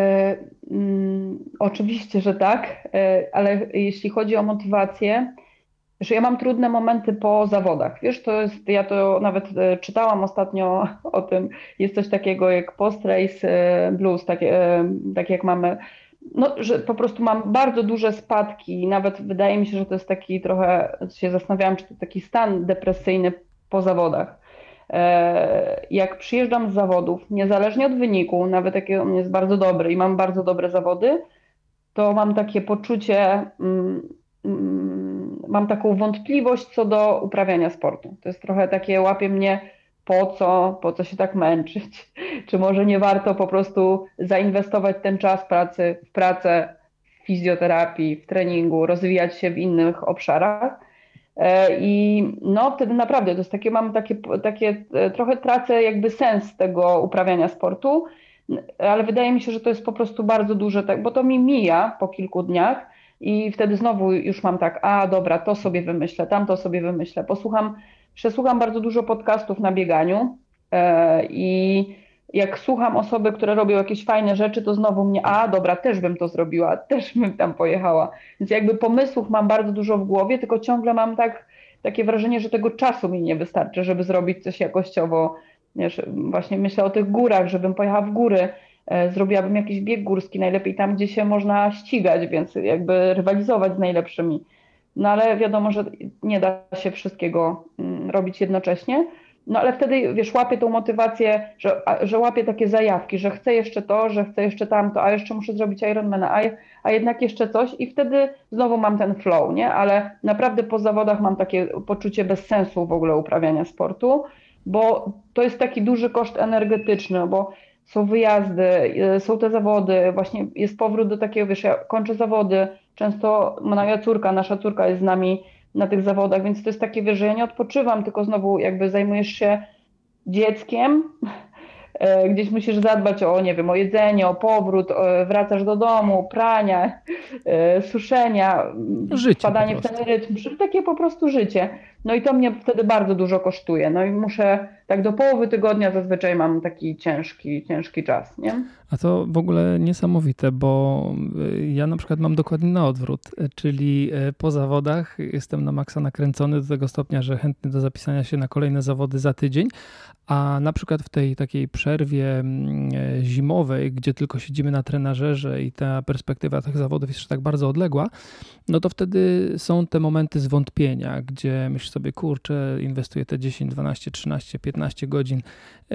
Oczywiście, że tak, ale jeśli chodzi o motywację, że ja mam trudne momenty po zawodach. Wiesz, ja to nawet czytałam ostatnio o tym, jest coś takiego jak post-race blues, tak jak mamy, no, że po prostu mam bardzo duże spadki i nawet wydaje mi się, że to jest taki trochę, się zastanawiałam, czy to taki stan depresyjny po zawodach. Jak przyjeżdżam z zawodów, niezależnie od wyniku, nawet jak on jest bardzo dobry i mam bardzo dobre zawody, to mam takie poczucie, mam taką wątpliwość co do uprawiania sportu. To jest trochę takie, łapie mnie, po co się tak męczyć? Czy może nie warto po prostu zainwestować ten czas pracy w pracę, w fizjoterapii, w treningu, rozwijać się w innych obszarach? I no wtedy naprawdę to jest mam takie trochę tracę jakby sens tego uprawiania sportu, ale wydaje mi się, że to jest po prostu bardzo duże, bo to mi mija po kilku dniach i wtedy znowu już mam tak, dobra, to sobie wymyślę, tamto sobie wymyślę, przesłucham bardzo dużo podcastów na bieganiu i jak słucham osoby, które robią jakieś fajne rzeczy, to znowu mnie, dobra, też bym to zrobiła, też bym tam pojechała. Więc jakby pomysłów mam bardzo dużo w głowie, tylko ciągle mam takie wrażenie, że tego czasu mi nie wystarczy, żeby zrobić coś jakościowo. Wiesz, właśnie myślę o tych górach, żebym pojechała w góry, zrobiłabym jakiś bieg górski, najlepiej tam, gdzie się można ścigać, więc jakby rywalizować z najlepszymi. No ale wiadomo, że nie da się wszystkiego robić jednocześnie. No ale wtedy, wiesz, łapię tą motywację, że łapię takie zajawki, że chcę jeszcze to, że chcę jeszcze tamto, a jeszcze muszę zrobić Ironmana, a jednak jeszcze coś i wtedy znowu mam ten flow, nie? Ale naprawdę po zawodach mam takie poczucie bez sensu w ogóle uprawiania sportu, bo to jest taki duży koszt energetyczny, bo są wyjazdy, są te zawody, właśnie jest powrót do takiego, wiesz, ja kończę zawody, często nasza córka jest z nami na tych zawodach, więc to jest takie, wiesz, że ja nie odpoczywam, tylko znowu jakby zajmujesz się dzieckiem Gdzieś musisz zadbać o, nie wiem, o jedzenie, o powrót, wracasz do domu, prania, suszenia, Życie po wpadanie w ten prostu. rytm, takie po prostu życie. No i to mnie wtedy bardzo dużo kosztuje. No i muszę, tak do połowy tygodnia zazwyczaj mam taki ciężki czas, nie? A to w ogóle niesamowite, bo ja na przykład mam dokładnie na odwrót, czyli po zawodach jestem na maksa nakręcony do tego stopnia, że chętny do zapisania się na kolejne zawody za tydzień, a na przykład w tej takiej przerwie zimowej, gdzie tylko siedzimy na trenażerze i ta perspektywa tych zawodów jest jeszcze tak bardzo odległa, no to wtedy są te momenty zwątpienia, gdzie myślisz sobie, kurczę, inwestuję te 10, 12, 13, 15 godzin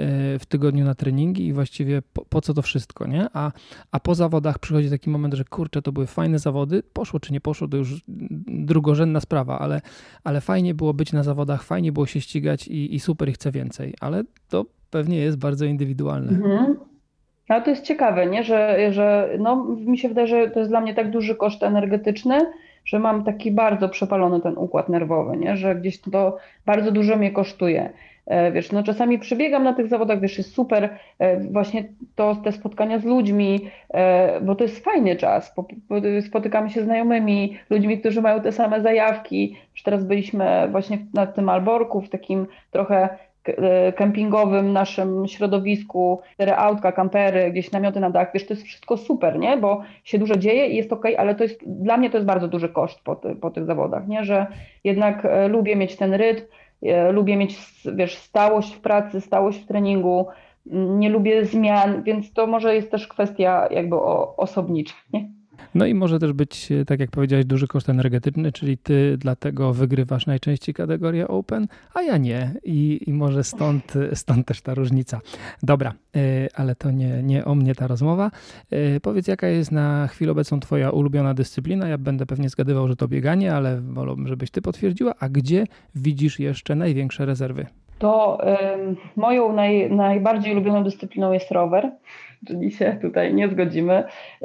w tygodniu na treningi i właściwie po co to wszystko, nie? A po zawodach przychodzi taki moment, że kurczę, to były fajne zawody, poszło czy nie poszło, to już drugorzędna sprawa, ale fajnie było być na zawodach, fajnie było się ścigać i super i chcę więcej, ale to pewnie jest bardzo indywidualne. Mhm. Ale to jest ciekawe, nie? Że no, mi się wydaje, że to jest dla mnie tak duży koszt energetyczny, że mam taki bardzo przepalony ten układ nerwowy, nie? Że gdzieś to bardzo dużo mnie kosztuje. Wiesz, no czasami przebiegam na tych zawodach, wiesz, jest super, właśnie te spotkania z ludźmi, bo to jest fajny czas. Spotykamy się z znajomymi, ludźmi, którzy mają te same zajawki. Już teraz byliśmy właśnie na tym Malborku, w takim trochę kempingowym naszym środowisku, 4 autka, kampery, gdzieś namioty na dach, wiesz, to jest wszystko super, nie? Bo się dużo dzieje i jest okej, ale dla mnie to jest bardzo duży koszt po tych zawodach, nie? Że jednak lubię mieć ten rytm, lubię mieć, wiesz, stałość w pracy, stałość w treningu, nie lubię zmian, więc to może jest też kwestia jakby osobnicza, nie? No i może też być, tak jak powiedziałeś, duży koszt energetyczny, czyli ty dlatego wygrywasz najczęściej kategorię Open, a ja nie. I może stąd też ta różnica. Dobra, ale to nie o mnie ta rozmowa. Powiedz, jaka jest na chwilę obecną twoja ulubiona dyscyplina? Ja będę pewnie zgadywał, że to bieganie, ale wolałbym, żebyś ty potwierdziła. A gdzie widzisz jeszcze największe rezerwy? To moją najbardziej ulubioną dyscypliną jest rower, czyli się tutaj nie zgodzimy.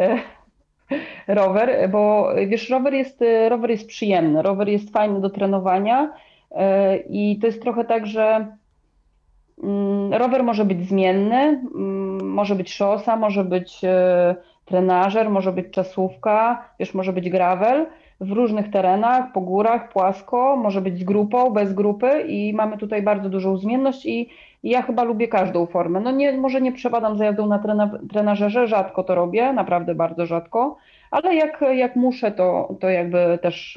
Rower, bo wiesz, rower jest przyjemny, rower jest fajny do trenowania i to jest trochę tak, że rower może być zmienny, może być szosa, może być trenażer, może być czasówka, wiesz, może być gravel w różnych terenach, po górach, płasko, może być z grupą, bez grupy i mamy tutaj bardzo dużą zmienność i ja chyba lubię każdą formę. No nie, może nie przepadam za jazdą na trenażerze, rzadko to robię, naprawdę bardzo rzadko, ale jak muszę, to jakby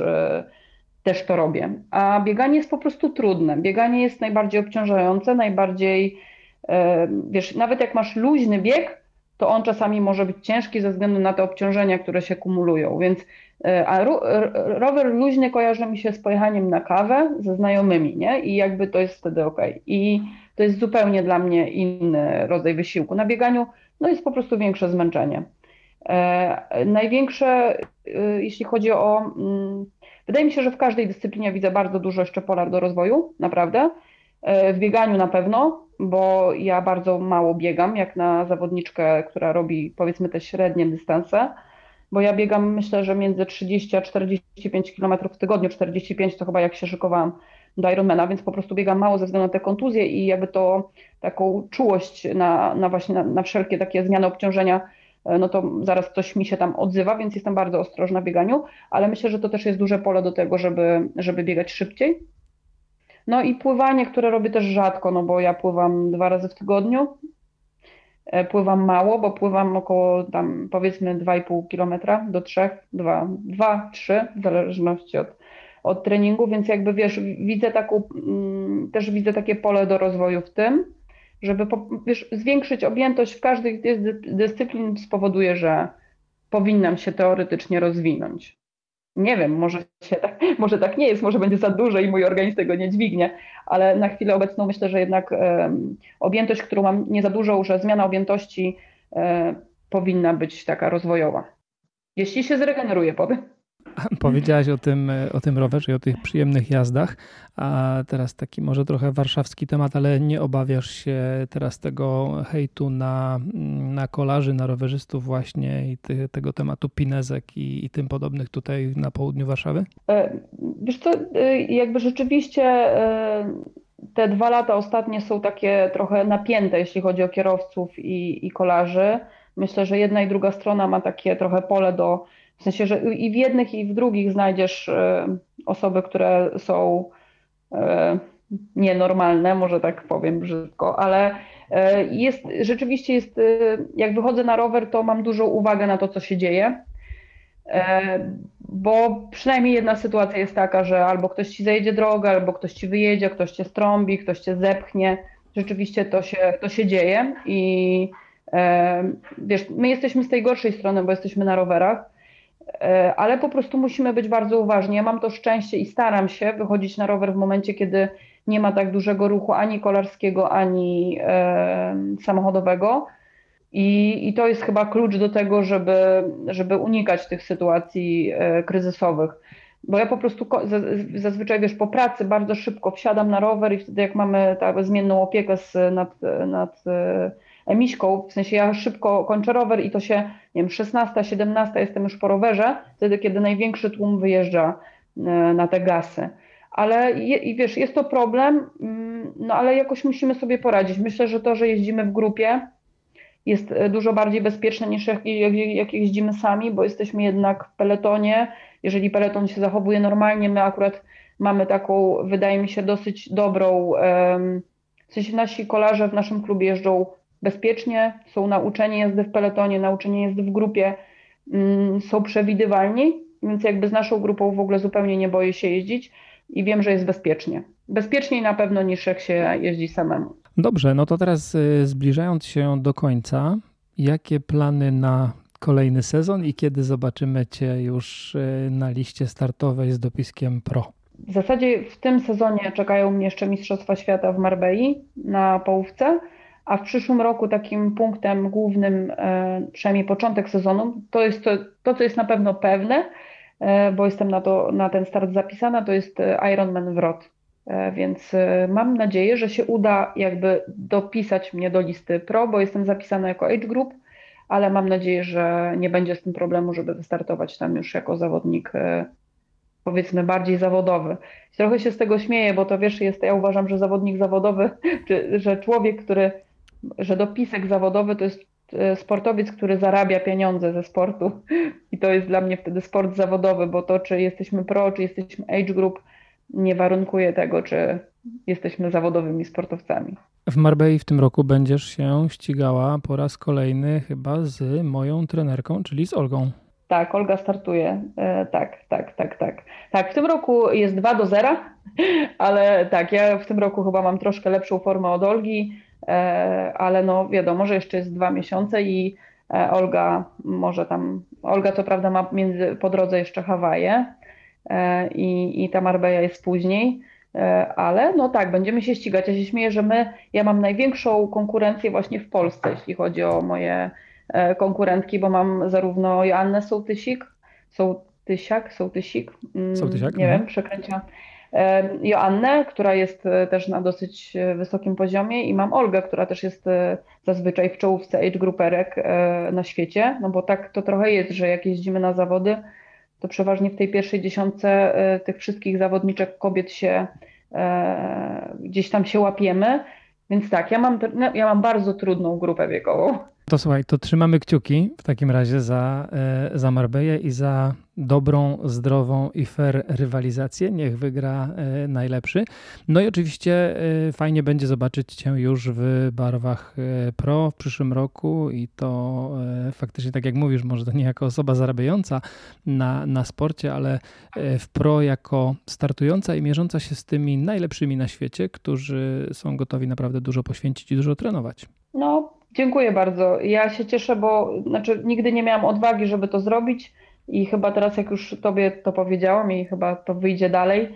też to robię. A bieganie jest po prostu trudne. Bieganie jest najbardziej obciążające, najbardziej, wiesz, nawet jak masz luźny bieg, to on czasami może być ciężki ze względu na te obciążenia, które się kumulują. Więc rower luźny kojarzy mi się z pojechaniem na kawę ze znajomymi, nie? I jakby to jest wtedy okej. I to jest zupełnie dla mnie inny rodzaj wysiłku. Na bieganiu no jest po prostu większe zmęczenie. Największe, jeśli chodzi o. Wydaje mi się, że w każdej dyscyplinie widzę bardzo dużo jeszcze pola do rozwoju, naprawdę. W bieganiu na pewno, bo ja bardzo mało biegam, jak na zawodniczkę, która robi powiedzmy te średnie dystanse, bo ja biegam myślę, że między 30 a 45 km w tygodniu, 45 to chyba jak się szykowałam do Ironmana, więc po prostu biegam mało ze względu na te kontuzje i jakby to taką czułość na właśnie na wszelkie takie zmiany obciążenia, no to zaraz coś mi się tam odzywa, więc jestem bardzo ostrożna w bieganiu, ale myślę, że to też jest duże pole do tego, żeby biegać szybciej. No i pływanie, które robię też rzadko, no bo ja pływam 2 razy w tygodniu. Pływam mało, bo pływam około tam powiedzmy 2,5 km do 3, 2, 3, w zależności od treningu, więc jakby wiesz, też widzę takie pole do rozwoju w tym, żeby wiesz, zwiększyć objętość w każdej z dyscyplin spowoduje, że powinnam się teoretycznie rozwinąć. Nie wiem, może tak nie jest, może będzie za dużo i mój organizm tego nie dźwignie, ale na chwilę obecną myślę, że jednak objętość, którą mam nie za dużą, że zmiana objętości powinna być taka rozwojowa. Jeśli się zregeneruje potem. Powiedziałaś o tym rowerze i o tych przyjemnych jazdach, a teraz taki może trochę warszawski temat, ale nie obawiasz się teraz tego hejtu na kolarzy, na rowerzystów właśnie i tego tematu pinezek i tym podobnych tutaj na południu Warszawy? Wiesz co, jakby rzeczywiście te 2 lata ostatnie są takie trochę napięte, jeśli chodzi o kierowców i kolarzy. Myślę, że jedna i druga strona ma takie trochę pole w sensie, że i w jednych i w drugich znajdziesz osoby, które są e, nienormalne, może tak powiem brzydko, ale rzeczywiście jest, jak wychodzę na rower, to mam dużą uwagę na to, co się dzieje. Bo przynajmniej jedna sytuacja jest taka, że albo ktoś ci zajedzie drogę, albo ktoś ci wyjedzie, ktoś cię strąbi, ktoś cię zepchnie. Rzeczywiście to się dzieje i wiesz, my jesteśmy z tej gorszej strony, bo jesteśmy na rowerach, ale po prostu musimy być bardzo uważni. Ja mam to szczęście i staram się wychodzić na rower w momencie, kiedy nie ma tak dużego ruchu ani kolarskiego, ani samochodowego. I to jest chyba klucz do tego, żeby unikać tych sytuacji kryzysowych. Bo ja po prostu zazwyczaj, wiesz, po pracy bardzo szybko wsiadam na rower i wtedy jak mamy taką zmienną opiekę nad Emiśką, w sensie ja szybko kończę rower i to się, nie wiem, 16, 17 jestem już po rowerze, wtedy kiedy największy tłum wyjeżdża na te gasy. Ale wiesz, jest to problem, no ale jakoś musimy sobie poradzić. Myślę, że to, że jeździmy w grupie, jest dużo bardziej bezpieczne niż jak jeździmy sami, bo jesteśmy jednak w peletonie. Jeżeli peleton się zachowuje normalnie, my akurat mamy taką, wydaje mi się, dosyć dobrą, w sensie nasi kolarze w naszym klubie jeżdżą bezpiecznie, są nauczeni jazdy w peletonie, nauczeni jazdy w grupie, są przewidywalni, więc jakby z naszą grupą w ogóle zupełnie nie boję się jeździć i wiem, że jest bezpiecznie. Bezpieczniej na pewno niż jak się jeździ samemu. Dobrze, no to teraz zbliżając się do końca, jakie plany na kolejny sezon i kiedy zobaczymy Cię już na liście startowej z dopiskiem Pro? W zasadzie w tym sezonie czekają mnie jeszcze Mistrzostwa Świata w Marbei na połówce, a w przyszłym roku takim punktem głównym, przynajmniej początek sezonu, to jest to, co jest na pewno pewne, bo jestem na ten start zapisana, to jest Ironman Wrot. Więc mam nadzieję, że się uda jakby dopisać mnie do listy Pro, bo jestem zapisana jako age group, ale mam nadzieję, że nie będzie z tym problemu, żeby wystartować tam już jako zawodnik, powiedzmy bardziej zawodowy. Trochę się z tego śmieję, bo to wiesz, ja uważam, że zawodnik zawodowy, że człowiek, że dopisek zawodowy to jest sportowiec, który zarabia pieniądze ze sportu i to jest dla mnie wtedy sport zawodowy, bo to czy jesteśmy pro, czy jesteśmy age group, nie warunkuje tego, czy jesteśmy zawodowymi sportowcami. W Marbei w tym roku będziesz się ścigała po raz kolejny chyba z moją trenerką, czyli z Olgą. Tak, Olga startuje. Tak. Tak, w tym roku jest 2-0, ale tak, ja w tym roku chyba mam troszkę lepszą formę od Olgi, ale no wiadomo, że jeszcze jest 2 miesiące i Olga co prawda ma po drodze jeszcze Hawaje, i ta Marbella jest później, ale no tak, będziemy się ścigać. Ja się śmieję, że ja mam największą konkurencję właśnie w Polsce, jeśli chodzi o moje konkurentki, bo mam zarówno Joannę Sołtysik, nie wiem, przekręciłam, Joannę, która jest też na dosyć wysokim poziomie i mam Olgę, która też jest zazwyczaj w czołówce age grouperek na świecie, no bo tak to trochę jest, że jak jeździmy na zawody, to przeważnie w tej pierwszej dziesiątce tych wszystkich zawodniczek kobiet gdzieś tam się łapiemy. Więc tak, ja mam bardzo trudną grupę wiekową. To słuchaj, to trzymamy kciuki w takim razie za Marbellę i za dobrą, zdrową i fair rywalizację. Niech wygra najlepszy. No i oczywiście fajnie będzie zobaczyć Cię już w barwach pro w przyszłym roku i to faktycznie, tak jak mówisz, może to nie jako osoba zarabiająca na sporcie, ale w pro jako startująca i mierząca się z tymi najlepszymi na świecie, którzy są gotowi naprawdę dużo poświęcić i dużo trenować. No, dziękuję bardzo. Ja się cieszę, bo nigdy nie miałam odwagi, żeby to zrobić i chyba teraz, jak już Tobie to powiedziałam i chyba to wyjdzie dalej,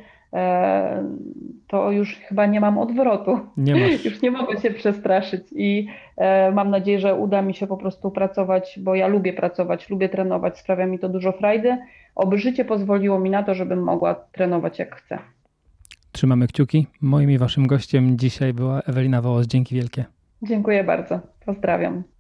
to już chyba nie mam odwrotu. Nie masz. Już nie mogę się przestraszyć i mam nadzieję, że uda mi się po prostu pracować, bo ja lubię pracować, lubię trenować, sprawia mi to dużo frajdy. Oby życie pozwoliło mi na to, żebym mogła trenować jak chcę. Trzymamy kciuki. Moim i Waszym gościem dzisiaj była Ewelina Wołos. Dzięki wielkie. Dziękuję bardzo. Pozdrawiam.